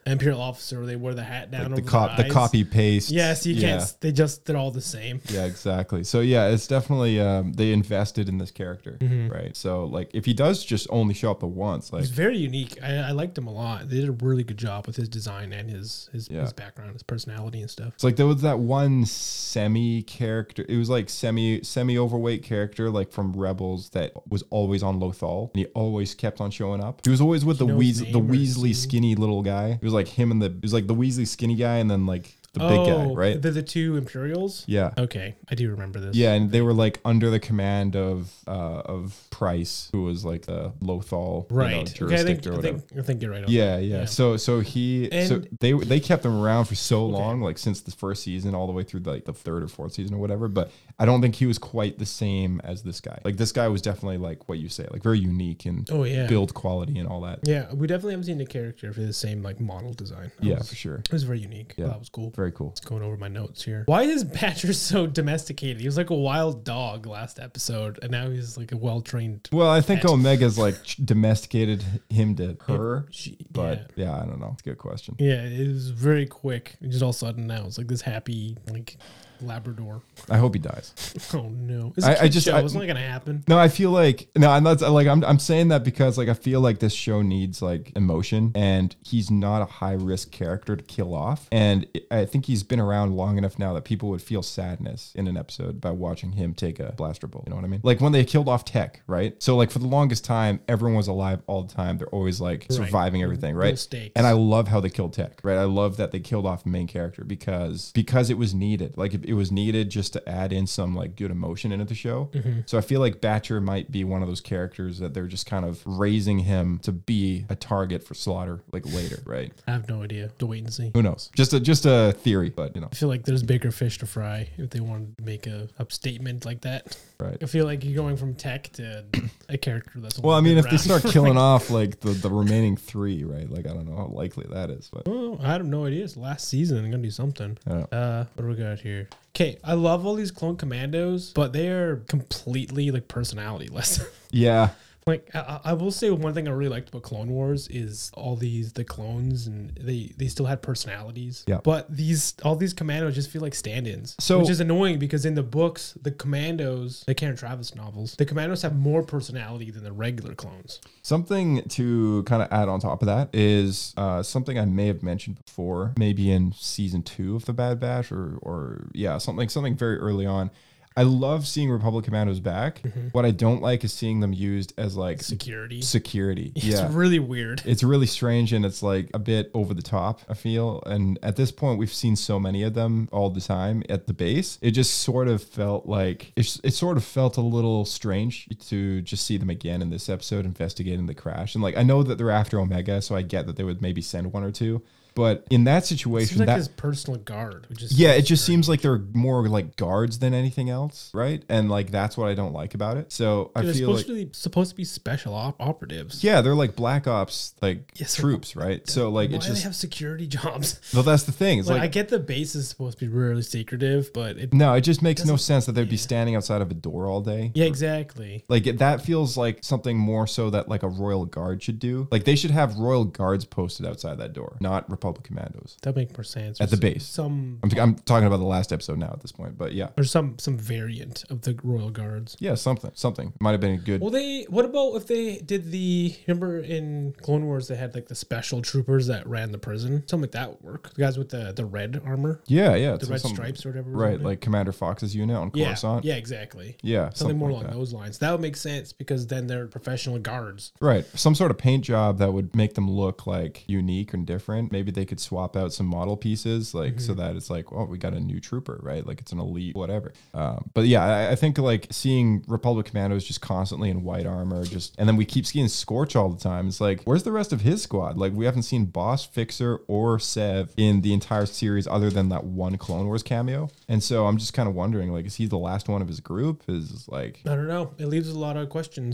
Imperial officer where they wear the hat down Like over the cop, their the eyes. copy paste. Yes, you yeah. can't. They just they're all the same. Yeah, exactly. So yeah, it's definitely um, they invested in this character, Mm-hmm. right? So like, if he does just only show up the once, like He's very unique. I, I liked him a lot. They did a really good job with his design and his his, Yeah. his background, his personality and stuff. it's like there was that one semi character. It was like semi semi overweight character, like from Rebels, that was always on Lothal, and he always kept on showing up. He was always with the you know his Weas- the name or Weasley scene? skinny little guy. It was like him and the it was like the Weasley skinny guy, and then like the big guy, Oh, right? They're the two Imperials. Yeah. Okay, I do remember this. Yeah, and they were like under the command of uh of Price, who was like the Lothal, Right. you know, okay, I jurisdict think, or I whatever. think I think you're right. on Yeah, that. yeah. So so he so And- they they kept him around for so long, like since the first season all the way through like the third or fourth season or whatever. But I don't think he was quite the same as this guy. Like this guy was definitely like what you say, like very unique in Oh, yeah. build quality and all that. Yeah, we definitely haven't seen the character for the same like model design. That Yeah, was- for sure. It was very unique. Yeah. That was cool. Very cool. Going over my notes here. Why is Badger so domesticated? He was like a wild dog last episode, and now he's like a well trained. Well, I think Pet. Omega's like ch- domesticated him to her, She, but yeah. I don't know. It's a good question. yeah, yeah, it was very quick. And just all of a sudden now it's like this happy like Labrador. I hope he dies. Oh no! It's I- a I kid just- show. I- It's not gonna happen. No, I feel like no, I'm not like I'm I'm saying that because like I feel like this show needs like emotion, and he's not a high risk character to kill off, and I think he's been around long enough now that people would feel sadness in an episode by watching him take a blaster bolt. You know what I mean? Like when they killed off Tech, right? So like for the longest time, everyone was alive all the time. They're always like surviving everything, Low right? stakes. And I love how they killed Tech, right? I love that they killed off the main character because because it was needed. Like it, it was needed just to add in some like good emotion into the show. Mm-hmm. So I feel like Batcher might be one of those characters that they're just kind of raising him to be a target for slaughter like later, right? I have no idea. To wait and see. Who knows? Just a just a theory, but you know, I feel like there's bigger fish to fry if they wanted to make a, a statement like that. right. I feel like you're going from Tech to a character that's. Well, I only mean, been if they around start for, killing like, off like the, the remaining three, right? Like I don't know how likely that is, but Oh, I have no idea. It's last season. I'm gonna do something. Yeah. Uh, what do we got here? Okay, I love all these clone commandos, but they are completely like personalityless. yeah. Like I, I will say one thing I really liked about Clone Wars is all these the clones and they they still had personalities. Yeah. But these all these commandos just feel like stand-ins. So- which is annoying because in the books, the commandos, the Karen Travis novels, the commandos have more personality than the regular clones. Something to kind of add on top of that is uh, something I may have mentioned before, maybe in season two of the Bad Batch, or or yeah, something something very early on. I love seeing Republic Commandos back. What I don't like is seeing them used as like Security. security. It's Yeah. really weird. It's really strange and it's like a bit over the top, I feel. And at this point, we've seen so many of them all the time at the base. It just sort of felt like it, it sort of felt a little strange to just see them again in this episode investigating the crash. And like, I know that they're after Omega, so I get that they would maybe send one or two. But in that It situation, seems like that his personal guard, which is yeah, so it just strange. seems like they're more like guards than anything else, right? And like that's what I don't like about it. So I They're feel supposed like to be supposed to be special op- operatives. yeah, they're like black ops like Yes, they're- troops, right? So like Why it's do they just have security jobs? well, that's the thing. It's Like, like I get the base is supposed to be really secretive, but it, no, it just makes no doesn't- sense that they'd be standing outside of a door all day. yeah, exactly. Like it, that feels like something more so that like a royal guard should do. Like they should have royal guards posted outside that door, not Republic Commandos. That make more sense. At the Or base. some I'm, I'm talking about the last episode now at this point, but yeah, or some some variant of the royal guards. yeah, something, something might have been a good. Well, they. What about if they did the? Remember in Clone Wars they had like the special troopers that ran the prison. Something like that would work. The guys with the the red armor, yeah, yeah, the so red something- stripes or whatever. it was right? on it. Like Commander Fox's unit on yeah, Coruscant. yeah, exactly. Yeah, Something, more like along that. those lines. That would make sense because then they're professional guards. Right. Some sort of paint job that would make them look like unique and different. Maybe they could swap out some model pieces, like Mm-hmm. so that it's like, oh, we got a new trooper, right? Like it's an elite, whatever. Um, but yeah, I, I think like seeing Republic Commandos just constantly in white armor, just and then we keep seeing Scorch all the time. It's like, where's the rest of his squad? Like we haven't seen Boss, Fixer, or Sev in the entire series other than that one Clone Wars cameo. And so I'm just kind of wondering, like, is he the last one of his group? Is like I don't know. It leaves a lot of questions.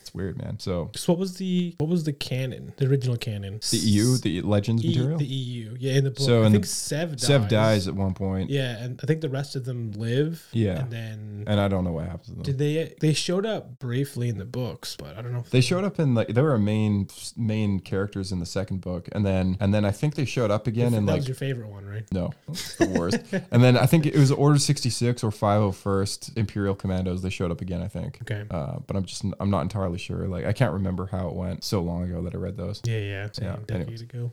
It's weird, man. So So what was the what was the canon, the original canon? the E U, the Legends E- material. The E U, yeah, in the book. So I in think the- Sev dies. Sev dies at one point. Yeah, and I think the rest of them live. Yeah. and then And I don't know what happens to them. did they? They showed up briefly in the books, but I don't know. If They showed up in like they were main main characters in the second book, and then and then I think they showed up again in that like was your favorite one, right? no, it's the worst. And then I think it was Order sixty-six or five oh first Imperial Commandos. They showed up again, I think. Okay. Uh, but I'm just I'm not entirely sure. Like I can't remember how it went. So long ago that I read those. Yeah, yeah, same, Yeah, decades anyways. ago.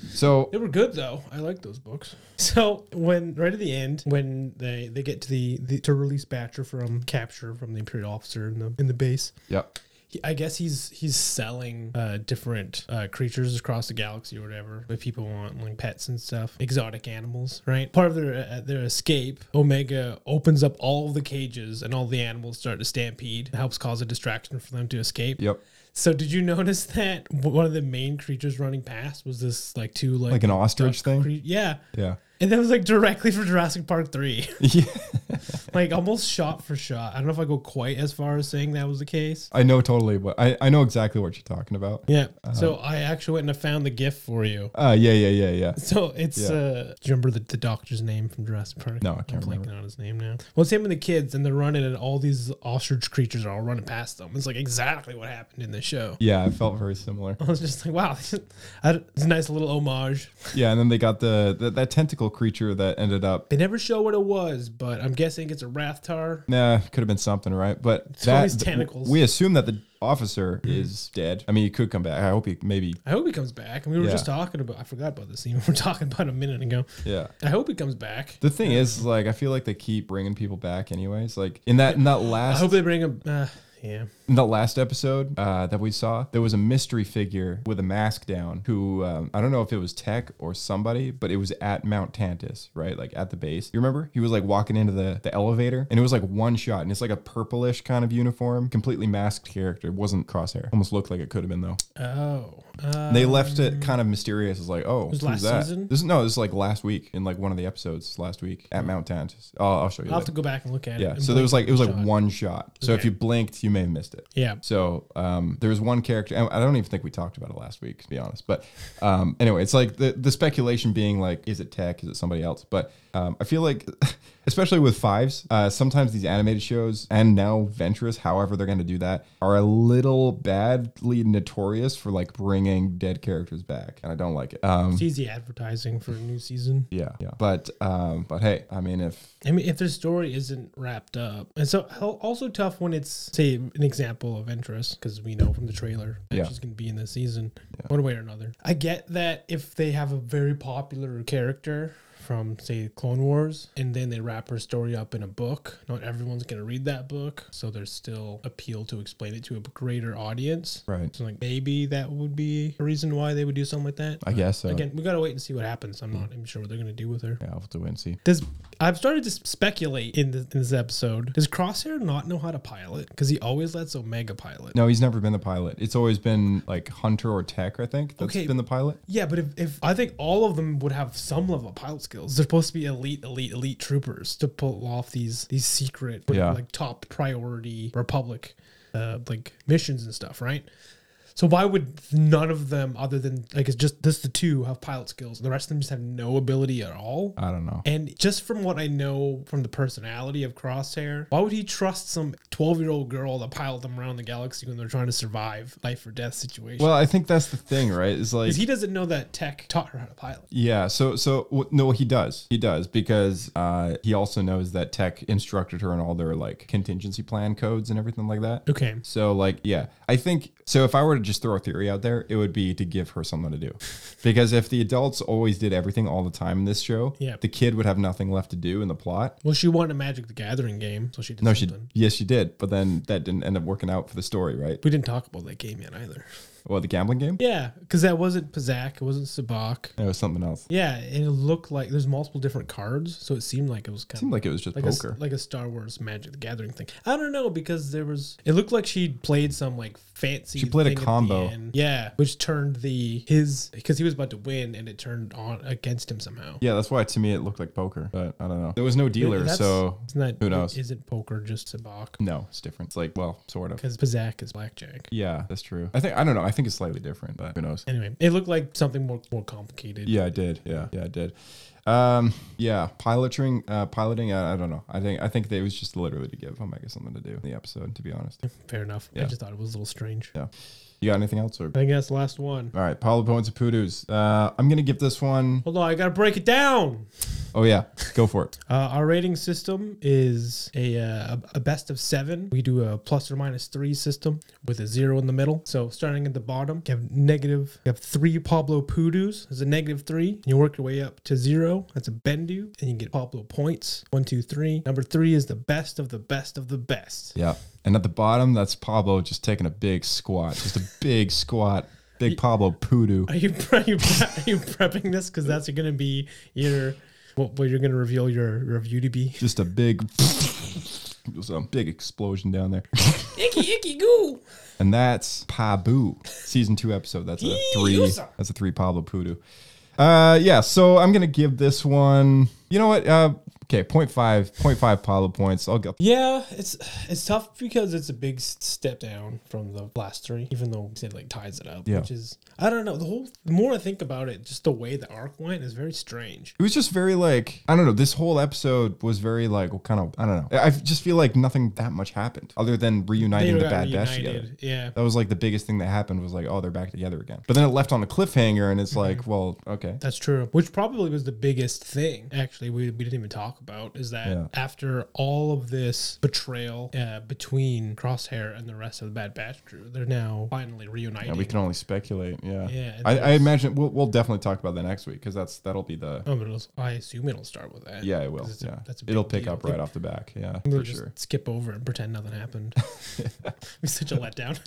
So They were good though. I like those books. So when right at the end, when they they get to the, the to release Batcher from capture from the Imperial officer in the in the base, yeah, he, I guess he's he's selling uh, different uh, creatures across the galaxy or whatever. If people want like pets and stuff, exotic animals, right? Part of their uh, their escape, Omega opens up all of the cages and all the animals start to stampede. It helps cause a distraction for them to escape. yep, So did you notice that w- one of the main creatures running past was this like two like Like an ostrich duck thing? cre- yeah. yeah, And that was like directly from Jurassic Park three. yeah. Like almost shot for shot. I don't know if I go quite as far as saying that was the case. I know totally what I, I know exactly what you're talking about. Yeah. Uh-huh. So I actually went and I found the gift for you. Uh yeah, yeah, yeah, yeah. So it's Yeah. uh do you remember the, the doctor's name from Jurassic Park? No, I can't I'm remember. blanking on his name now. Well, it's him and the kids, and they're running, and all these ostrich creatures are all running past them. It's like exactly what happened in the show. Yeah, I felt very similar. I was just like, wow, it's a nice little homage. Yeah, and then they got the, the that tentacle creature that ended up. They never show what it was, but I'm guessing it's a Rathtar. Nah, could have been something, right? But always that tentacles. we assume that the officer is dead. I mean, he could come back. I hope he maybe. I hope he comes back. And we were Yeah. just talking about, I forgot about this scene. We were talking about a minute ago. Yeah. I hope he comes back. The thing is, like, I feel like they keep bringing people back, anyways. Like in that in that I last hope they bring him. Uh, yeah. in that last episode uh, that we saw, there was a mystery figure with a mask down who um, I don't know if it was Tech or somebody, but it was at Mount Tantus, right? Like at the base. You remember? He was like walking into the, the elevator, and it was like one shot, and it's like a purplish kind of uniform, completely masked character. It wasn't Crosshair. Almost looked like it could have been though. Oh. Uh, They left it kind of mysterious. It's like, oh, was who's last that? season? This is no, this is like last week in like one of the episodes last week at Mount Tantus. Oh, I'll show you. I'll have later. to go back and look at it. Yeah. and So there was blink like it was like shot. one shot. So if Okay. you blinked, you may have missed it. Yeah. So um, there was one character. and I don't even think we talked about it last week, to be honest. But um, anyway, it's like the the speculation being like, is it Tech? Is it somebody else? But um, I feel like, especially with fives, uh, sometimes these animated shows and now Ventress, however they're going to do that, are a little badly notorious for like bringing dead characters back, and I don't like it. Um, It's easy advertising for a new season. yeah, yeah. But um, but hey, I mean, if I mean, if their story isn't wrapped up, and so hel- also tough when it's, say, an example of interest, because we know from the trailer that Yeah. she's going to be in this season, one way or another. I get that if they have a very popular character from, say, Clone Wars, and then they wrap her story up in a book, not everyone's going to read that book, so there's still appeal to explain it to a greater audience. right, So, like, maybe that would be a reason why they would do something like that. I guess so. Again, we got to wait and see what happens. I'm not even sure what they're going to do with her. Yeah, I'll have to wait and see. Does I've started to speculate in, the, in this episode. Does Crosshair not know how to pilot? Because he always lets Omega pilot. No, he's never been the pilot. It's always been like Hunter or Tech, I think, that's Okay. been the pilot. Yeah, but if, if I think all of them would have some level of pilot skills. They're supposed to be elite, elite, elite troopers to pull off these these secret, Yeah. like top priority Republic, uh, like missions and stuff, right? So why would none of them, other than like it's just this the two, have pilot skills? The rest of them just have no ability at all. I don't know. And just from what I know from the personality of Crosshair, why would he trust some twelve-year-old girl to pilot them around the galaxy when they're trying to survive life or death situation? Well, I think that's the thing, right? Is like Because he doesn't know that Tech taught her how to pilot. yeah. So so w- no, he does. He does because uh, he also knows that Tech instructed her on all their like contingency plan codes and everything like that. Okay. So like yeah, I think so. If I were to just throw a theory out there, it would be to give her something to do, because if the adults always did everything all the time in this show, Yeah. the kid would have nothing left to do in the plot. Well, she won a Magic the Gathering game, so she did No, she something. yes she did, but then that didn't end up working out for the story, right? We didn't talk about that game yet either. What, the gambling game? Yeah, because that wasn't Pizak, it wasn't Sabak. It was something else. Yeah, and it looked like there's multiple different cards, so it seemed like it was kind It seemed of like it was just like poker. a like a Star Wars Magic the Gathering thing. I don't know because there was. It looked like she played some like fancy. She played a thing at the combo. end. Yeah, which turned the his because he was about to win and it turned on against him somehow. Yeah, that's why to me it looked like poker, but I don't know. There was no dealer, That's- so isn't that, who knows? Isn't poker just Sabak? No, it's different. It's like, well, sort of. Because Pizak is blackjack. Yeah, that's true. I think I don't know. I think it's slightly different, but who knows? Anyway, it looked like something more more complicated. Yeah, I did. Yeah, yeah, I did. Um, yeah, piloting, uh, piloting. I, I don't know. I think I think it was just literally to give Omega something to do in the episode. To be honest. Fair enough. I Yeah. just thought it was a little strange. Yeah. You got anything else? Or I think that's the last one. all right, Pablo Points and Poodoos. Uh, I'm gonna give this one. Hold on, I gotta break it down. Oh yeah, go for it. Uh, our rating system is a, uh, a best of seven. We do a plus or minus three system with a zero in the middle. So starting at the bottom, you have negative. You have three Pablo Poodoos. There's a negative three. And you work your way up to zero. That's a Bendu, and you get Pablo points. One, two, three. Number three is the best of the best of the best. Yeah, and at the bottom, that's Pablo just taking a big squat, just a big squat, big Pablo Poodoo. Are you are you are you prepping this because that's going to be your what, what you're going to reveal your review to be? Just a big, just a big explosion down there. Icky icky goo. And that's Pabu, season two episode. That's a three. That's a three Pablo Poodoo. Uh, yeah. So I'm gonna give this one. You know what? Uh, okay, point five, point five Pablo points. I'll go. Yeah, it's it's tough because it's a big s- step down from the last three, even though it like ties it up. Yeah. Which is I don't know. The whole the more I think about it, just the way the arc went is very strange. It was just very like I don't know. This whole episode was very like well, kind of I don't know. I just feel like nothing that much happened other than reuniting the got Bad Batch together. reunited, Yeah. That was like the biggest thing that happened was like oh they're back together again. But then it left on a cliffhanger and it's Mm-hmm. like well okay. That's true. Which probably was the biggest thing, actually, we, we didn't even talk about, is that Yeah. after all of this betrayal uh, between Crosshair and the rest of the Bad Batch crew, they're now finally reuniting. Yeah, we can only speculate. Yeah, Yeah, and I, I there's- imagine we'll, we'll definitely talk about that next week because that's that'll be the Oh, but it'll, I assume it'll start with that. yeah it will 'Cause it's a- yeah that's a big it'll pick deal. up right off the back yeah We'll for just sure skip over it and pretend nothing happened. Be such a letdown.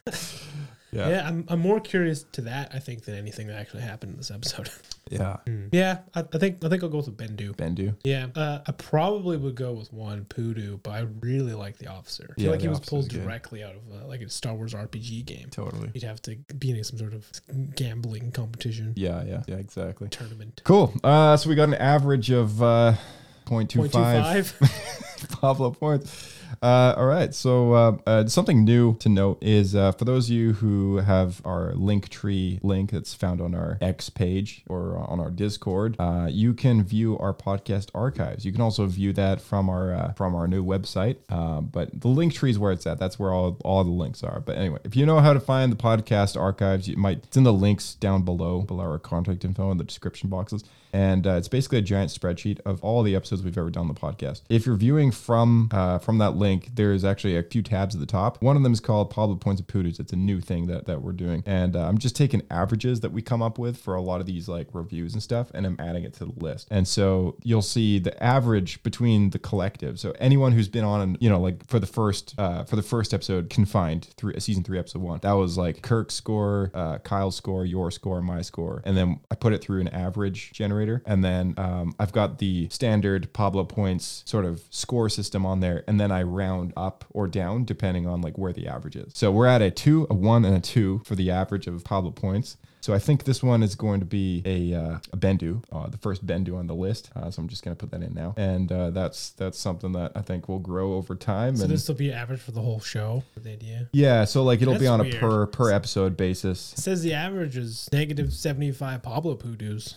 yeah Yeah, I'm, I'm more curious to that, I think, than anything that actually happened in this episode. yeah yeah, I, I think I think I'll go with Bendu. Bendu Yeah, uh, I probably would go with one Poodoo, but I really like the officer. I feel Yeah, like he the was officer's pulled good. directly out of uh, like a Star Wars R P G game. totally You'd have to be in some sort of gambling competition yeah yeah yeah exactly tournament. cool. Uh, so we got an average of uh, zero point two Point two five five. Pablo points. Uh, all right. So uh, uh, something new to note is uh, for those of you who have our Linktree link that's found on our X page or on our Discord, uh, you can view our podcast archives. You can also view that from our uh, from our new website. Uh, but the Linktree is where it's at. That's where all, all the links are. But anyway, if you know how to find the podcast archives, you might it's in the links down below, below our contact info in the description boxes. And uh, it's basically a giant spreadsheet of all the episodes we've ever done on the podcast. If you're viewing from uh, from that link, there's actually a few tabs at the top. One of them is called Pablo Points and Poodoos. It's a new thing that, that we're doing. And uh, I'm just taking averages that we come up with for a lot of these like reviews and stuff, and I'm adding it to the list. And so you'll see the average between the collective. So anyone who's been on, you know, like for the first uh, for the first episode, Confined, three, season three, episode one, that was like Kirk's score, uh, Kyle's score, your score, my score. And then I put it through an average generator. And then um, I've got the standard Pablo points sort of score system on there. And then I round up or down depending on like where the average is. So we're at a two, a one, and a two for the average of Pablo points. So I think this one is going to be a, uh, a Bendu, uh, the first Bendu on the list. Uh, so I'm just going to put that in now. And uh, that's that's something that I think will grow over time. So and this will be average for the whole show. The idea. yeah, so like it'll be That's on a weird. per per episode basis. It says the average is negative seventy-five Pablo Poodoos.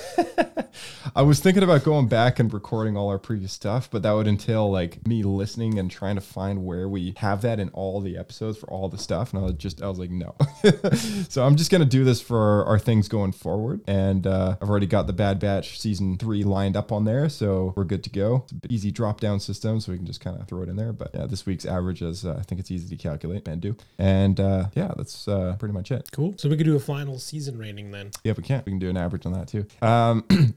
I was thinking about going back and recording all our previous stuff, but that would entail like me listening and trying to find where we have that in all the episodes for all the stuff. And I was just, I was like, no. So I'm just going to do this for our things going forward. And uh, I've already got the Bad Batch season three lined up on there. So we're good to go. It's an easy drop down system. So we can just kind of throw it in there. But yeah, this week's average is, uh, I think it's easy to calculate and do. And uh, yeah, that's uh, pretty much it. Cool. So we could do a final season rating then. Yeah, we can. We can do an average on that too. Um, real quick,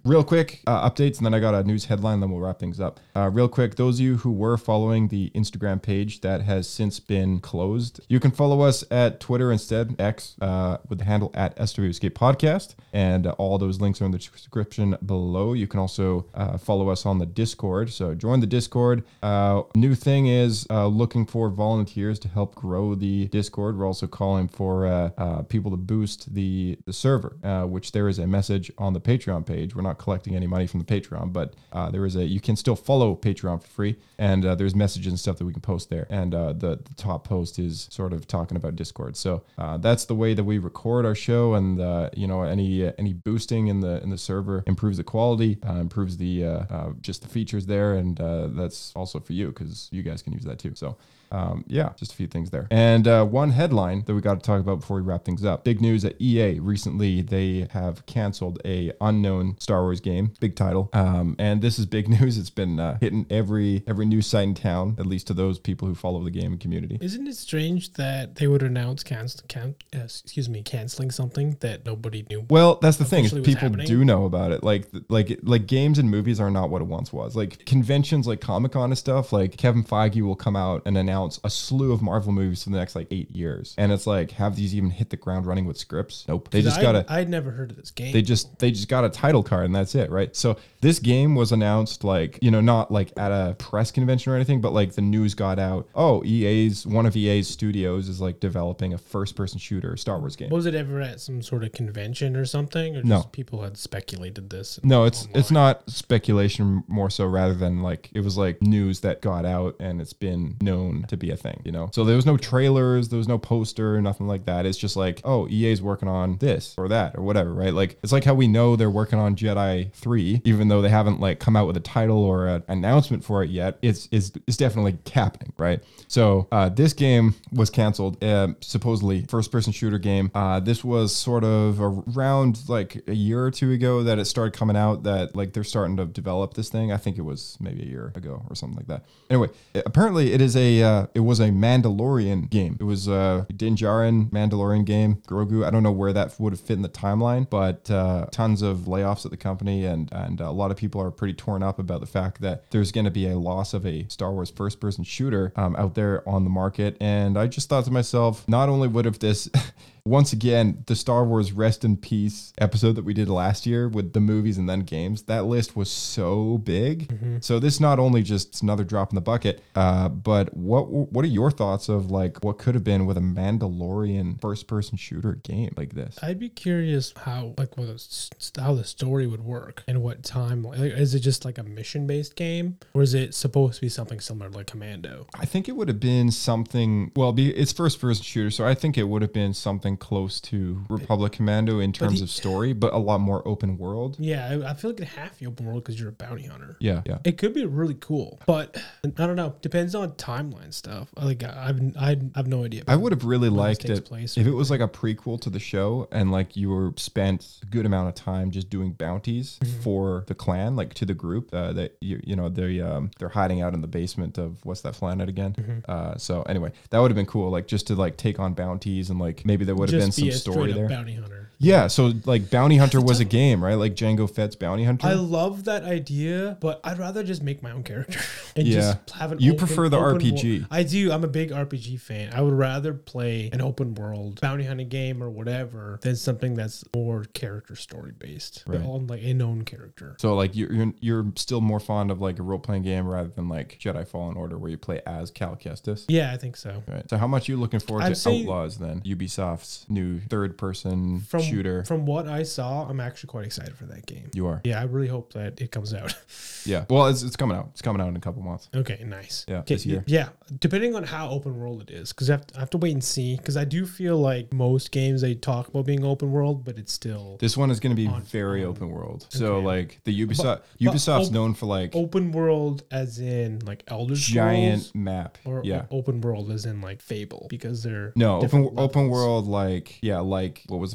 quick uh, updates, and then I got a news headline, then we'll wrap things up. Uh, real quick, those of you who were following the Instagram page that has since been closed, you can follow us at Twitter instead, X, uh, with the handle at S W Escape Podcast, and uh, all those links are in the description below. You can also uh, follow us on the Discord, so join the Discord. Uh, new thing is uh, looking for volunteers to help grow the Discord. We're also calling for uh, uh, people to boost the, the server, uh, which there is a message on the Patreon page. We're not collecting any money from the Patreon, but uh, there is a, you can still follow Patreon for free, and uh, there's messages and stuff that we can post there. And uh, the, the top post is sort of talking about Discord. So uh, that's the way that we record our show, and uh, you know, any uh, any boosting in the in the server improves the quality, uh, improves the uh, uh, just the features there, and uh, that's also for you because you guys can use that too. So. Um, yeah, just a few things there. And uh, one headline that we got to talk about before we wrap things up. Big news at E A recently. They have canceled a unknown Star Wars game, big title. Um, and this is big news. It's been uh, hitting every every news site in town, at least to those people who follow the gaming community. Isn't it strange that they would announce cancel, can, uh, excuse me, canceling something that nobody knew? Well, that's the thing. Is officially was people happening? do know about it. Like like like games and movies are not what it once was. Like conventions, like Comic-Con and stuff. Like Kevin Feige will come out and announce a slew of Marvel movies for the next like eight years, and it's like, have these even hit the ground running with scripts? Nope. They just I, got a. I'd never heard of this game. They just they just got a title card, and that's it, right? So this game was announced like, you know, not like at a press convention or anything, but like the news got out. Oh, E A's one of E A's studios is like developing a first-person shooter Star Wars game. Was it ever at some sort of convention or something, or just No. people had speculated this? No, it's online? it's not speculation, more so rather than like it was like news that got out and it's been known to be a thing, you know? So there was no trailers, there was no poster, nothing like that. It's just like, oh, E A's working on this or that or whatever, right? Like it's like how we know they're working on Jedi three, even though they haven't like come out with a title or an announcement for it yet. It's it's, it's definitely happening, right? So uh, this game was canceled, uh, supposedly first-person shooter game. Uh, this was sort of around like a year or two ago that it started coming out that like they're starting to develop this thing. I think it was maybe a year ago or something like that. Anyway, apparently it is a uh, it was a Mandalorian game. It was a Din Djarin Mandalorian game. Grogu. I don't know where that would have fit in the timeline, but uh, tons of layoffs at the company, and and a lot of people are pretty torn up about the fact that there's going to be a loss of a Star Wars first-person shooter um, out there on the market. And I just thought to myself, not only would have this. Once again, the Star Wars Rest in Peace episode that we did last year with the movies and then games, that list was so big. Mm-hmm. So this not only just another drop in the bucket, uh, but what what are your thoughts of like what could have been with a Mandalorian first-person shooter game like this? I'd be curious how like what the, how the story would work and what time. Like, is it just like a mission-based game, or is it supposed to be something similar to like Commando? I think it would have been something. Well, be it's first-person shooter, so I think it would have been something close to Republic Commando in terms he, of story, but a lot more open world. Yeah, I, I feel like it half the open world because you're a bounty hunter. Yeah, yeah. It could be really cool, but I don't know. Depends on timeline stuff. Like I've I have no idea. I would have really liked it place if it was like a prequel to the show and like you were spent a good amount of time just doing bounties mm-hmm. for the clan, like to the group uh, that you you know they um they're hiding out in the basement of what's that planet again. Mm-hmm. Uh, so anyway, that would have been cool, like just to like take on bounties and like maybe there would have been some story there. Bounty hunter. Yeah, so like Bounty Hunter was a game, right? Like Jango Fett's Bounty Hunter. I love that idea, but I'd rather just make my own character and yeah. just have an. You open, prefer the open R P G? World. I do. I'm a big R P G fan. I would rather play an open world bounty hunting game or whatever than something that's more character story based, right? On like a known character. So like you're you're, you're still more fond of like a role playing game rather than like Jedi Fallen Order where you play as Cal Kestis. Yeah, I think so. Right. So how much are you looking forward I'd to Outlaws then? Ubisoft's new third person from, shooter. From what I saw, I'm actually quite excited for that game. You are? Yeah, I really hope that it comes out. Yeah. Well, it's, it's coming out. It's coming out in a couple months. Okay, nice. Yeah, okay, this year. Yeah, depending on how open world it is, because I, I have to wait and see, because I do feel like most games, they talk about being open world, but it's still... This one is going to be on, very on, open world. So, okay. like, the Ubisoft... But, Ubisoft's but op- known for, like... Open world as in, like, Elder Scrolls? Giant map. Or yeah. open world as in, like, Fable, because they're... No, open levels. open world, like... Yeah, like... What was the first one you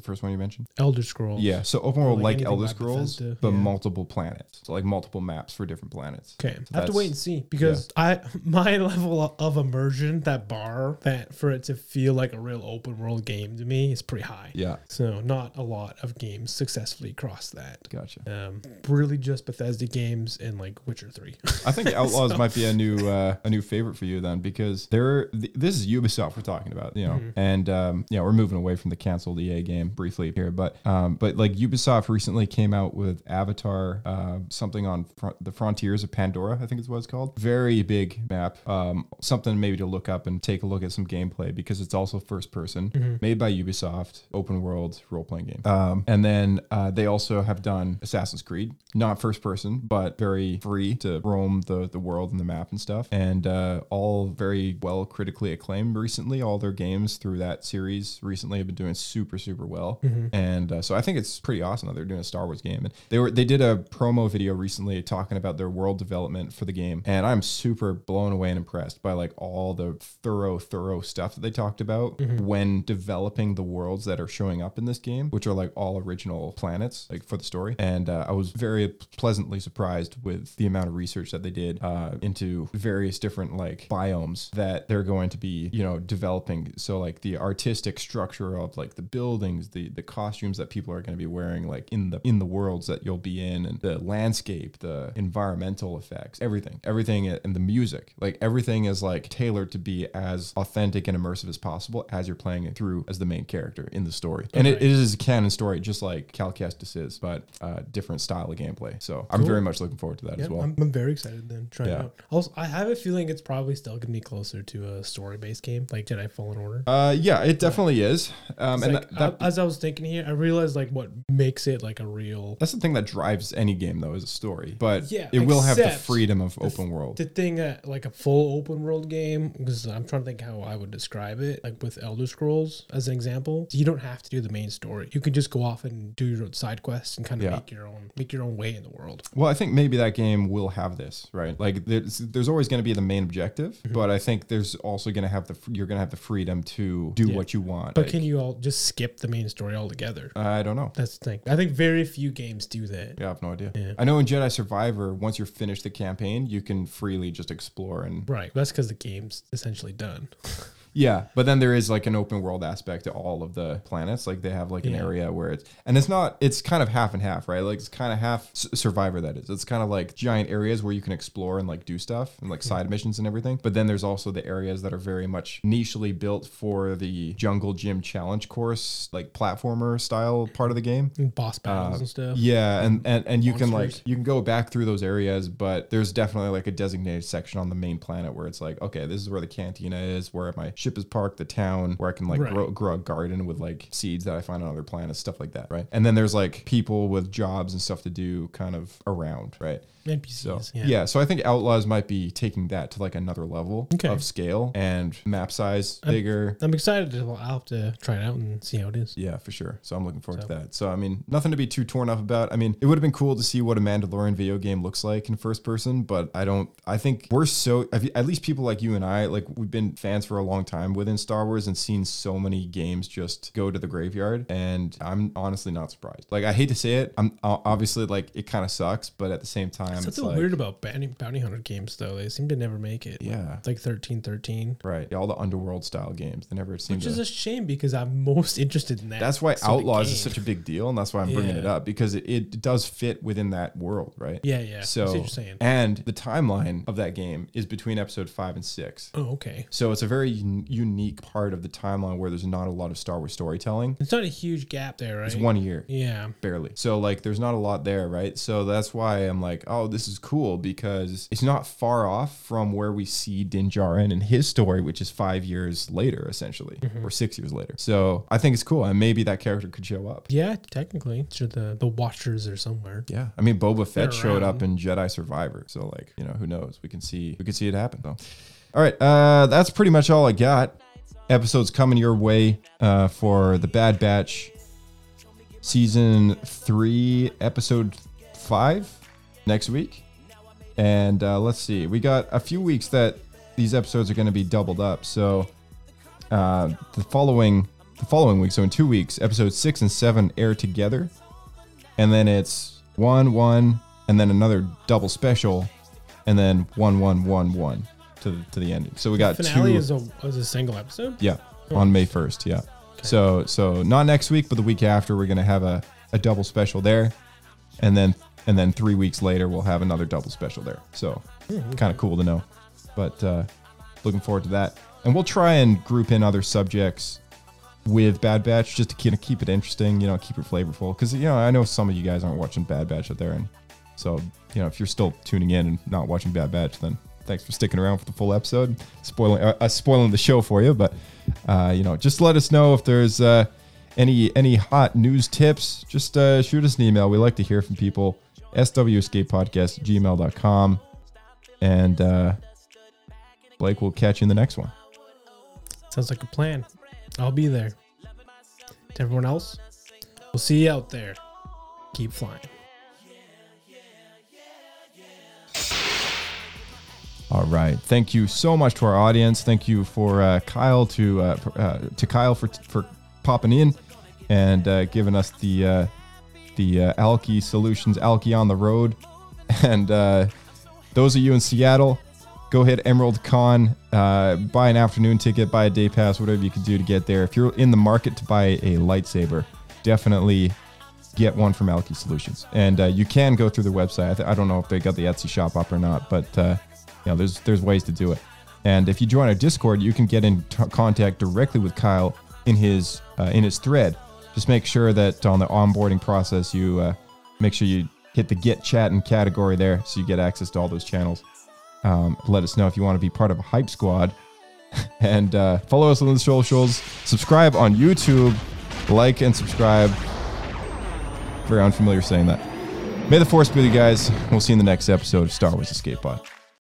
mentioned? Elder Scrolls. Yeah, so open world like like, anything Elder by Scrolls, Bethesda, but yeah. multiple planets. So like multiple maps for different planets. Okay, So I have to that's- wait and see because I my level of immersion, that bar, that for it to feel like a real open world game to me is pretty high. Yeah, So not a lot of games successfully cross that. gotcha. Um, really just Bethesda games and like Witcher three. I think Outlaws So- might be a new uh, a new favorite for you then, because they're th- this is Ubisoft we're talking about, you know, Mm-hmm. and um, yeah, we're moving away from the canceled E A game briefly here, but um, but like Ubisoft recently came out with Avatar, uh, something on fr- the Frontiers of Pandora, I think is what it's called. Very big map, um, something maybe to look up and take a look at some gameplay because it's also first person, Mm-hmm. made by Ubisoft, open world role playing game. Um, and then uh, they also have done Assassin's Creed, not first person, but very free to roam the, the world and the map and stuff. And uh, all very well critically acclaimed recently. All their games through that series recently have been doing super, super well. And uh, so I think it's pretty awesome that they're doing a Star Wars game. And they were they did a promo video recently talking about their world development for the game. And I'm super blown away and impressed by like all the thorough, thorough stuff that they talked about when developing the worlds that are showing up in this game, which are like all original planets, like for the story. And uh, I was very pleasantly surprised with the amount of research that they did uh, into various different like biomes that they're going to be, you know, developing. So like the artistic structure of like the buildings, the the costumes that people are going to be wearing, like in the in the worlds that you'll be in, and the landscape, the environmental effects, everything, everything, and the music, like everything is like tailored to be as authentic and immersive as possible as you're playing it through as the main character in the story. And it, it is a canon story, just like Cal Kestis is, but uh, different style of gameplay. So I'm Cool. very much looking forward to that Yeah, as well. I'm, I'm very excited then. Try Yeah. it out. Also, I have a feeling it's probably still gonna be closer to a story-based game like Jedi Fallen Order. Uh, yeah, it definitely is. Um, It's and like, that, that I- as I was thinking here, I realized like what makes it like a real. that's the thing that drives any game though, is a story. But Yeah, it will have the except freedom of the- open world. The thing that like a full open world game, because I'm trying to think how I would describe it, like with Elder Scrolls as an example, you don't have to do the main story. You can just go off and do your own side quests and kind of Yeah. make your own make your own way in the world. Well, I think maybe that game will have this, right? Like there's, there's always going to be the main objective, Mm-hmm. but I think there's also going to have the you're going to have the freedom to do Yeah. what you want. But Like, can you all just skip the main story altogether? I don't know. That's the thing. I think very few games do that. Yeah, I have no idea. Yeah. I know in Jedi Survivor, once you're finished the campaign, you can freely just explore and Right. That's because the game's essentially done. yeah, but then there is like an open world aspect to all of the planets. Like they have like an Yeah. area where it's, and it's not, it's kind of half and half, right? Like it's kind of half S- Survivor, that is. It's kind of like giant areas where you can explore and like do stuff and like side missions and everything. But then there's also the areas that are very much nichely built for the Jungle Gym Challenge course, like platformer style part of the game. And boss battles Uh, and stuff. Yeah, and, and and you can Monsters. like you can go back through those areas, but there's definitely like a designated section on the main planet where it's like, okay, this is where the cantina is, where my ship is parked, the town, where I can like Right. grow, grow a garden with like seeds that I find on other planets, stuff like that, right? And then there's like people with jobs and stuff to do kind of around, right? N P Cs. So yeah. yeah. so I think Outlaws might be taking that to like another level Okay. of scale and map size, bigger. I'm excited. To, I'll have to try it out and see how it is. Yeah, for sure. So I'm looking forward So- to that. So I mean, nothing to be too torn up about. I mean, it would have been cool to see what a Mandalorian video game looks like in first person, but I don't. I think we're so at least people like you and I, like we've been fans for a long time within Star Wars and seen so many games just go to the graveyard, and I'm honestly not surprised. Like I hate to say it, I'm obviously like it kind of sucks, but at the same time, it's Something like, weird about bounty, bounty hunter games though. They seem to never make it. Yeah. It's like thirteen thirteen. right, yeah, all the underworld style games, they never seem Which to. is a shame because I'm most interested in that. That's why sort of Outlaws is game. such a big deal, and that's why I'm bringing Yeah. it up, because it, it does fit within that world, right? Yeah, yeah. I see So, what you're saying. and the timeline of that game is between episode five and six. Oh, okay. So it's a very un- unique part of the timeline where there's not a lot of Star Wars storytelling. It's not a huge gap there, right? It's one year. Yeah. Barely. So like there's not a lot there, right? So that's why I'm like, oh, this is cool because it's not far off from where we see Din Djarin and his story, which is five years later, essentially, Mm-hmm. or six years later. So I think it's cool, and maybe that character could show up. Yeah, technically. Sure, the, the Watchers are somewhere. Yeah, I mean Boba Fett They're showed up around. in Jedi Survivor, so like you know who knows? We can see we can see it happen though. All right, uh, that's pretty much all I got. Episodes coming your way uh, for the Bad Batch season three, episode five next week, and uh, let's see, we got a few weeks that these episodes are going to be doubled up. So uh, the following the following week, so in two weeks, episodes six and seven air together, and then it's one, one, and then another double special, and then one, one, one, one to the, to the ending. So we got The finale two. is a, is a single episode? Yeah, on May first. Yeah. So so not next week, but the week after, we're gonna have a, a double special there, and then and then three weeks later we'll have another double special there. So kind of cool to know, but uh, looking forward to that. And we'll try and group in other subjects with Bad Batch just to kind of keep it interesting, you know, keep it flavorful. Because you know I know some of you guys aren't watching Bad Batch out there, and so you know if you're still tuning in and not watching Bad Batch, then thanks for sticking around for the full episode. Spoiling, uh, uh, spoiling the show for you, but uh, you know, just let us know if there's uh, any any hot news tips. Just uh, shoot us an email. We like to hear from people. S W escape podcast at gmail dot com, and uh, Blake will catch you in the next one. Sounds like a plan. I'll be there. To everyone else, we'll see you out there. Keep flying. All right. Thank you so much to our audience. Thank you for uh, Kyle to uh, uh, to Kyle for for popping in and uh, giving us the uh, the uh, Alki Solutions Alki on the road. And uh, those of you in Seattle, go hit Emerald Con, uh, buy an afternoon ticket, buy a day pass, whatever you can do to get there. If you're in the market to buy a lightsaber, definitely get one from Alki Solutions. And uh, you can go through their website. I, th- I don't know if they got the Etsy shop up or not, but uh, you know, there's there's ways to do it. And if you join our Discord, you can get in t- contact directly with Kyle in his uh, in his thread. Just make sure that on the onboarding process, you uh, make sure you hit the Get Chatting category there, so you get access to all those channels. Um, let us know if you want to be part of a hype squad, and uh, follow us on the socials. Subscribe on YouTube, like and subscribe. Very unfamiliar saying that. May the Force be with you guys. We'll see you in the next episode of Star Wars Escape Pod.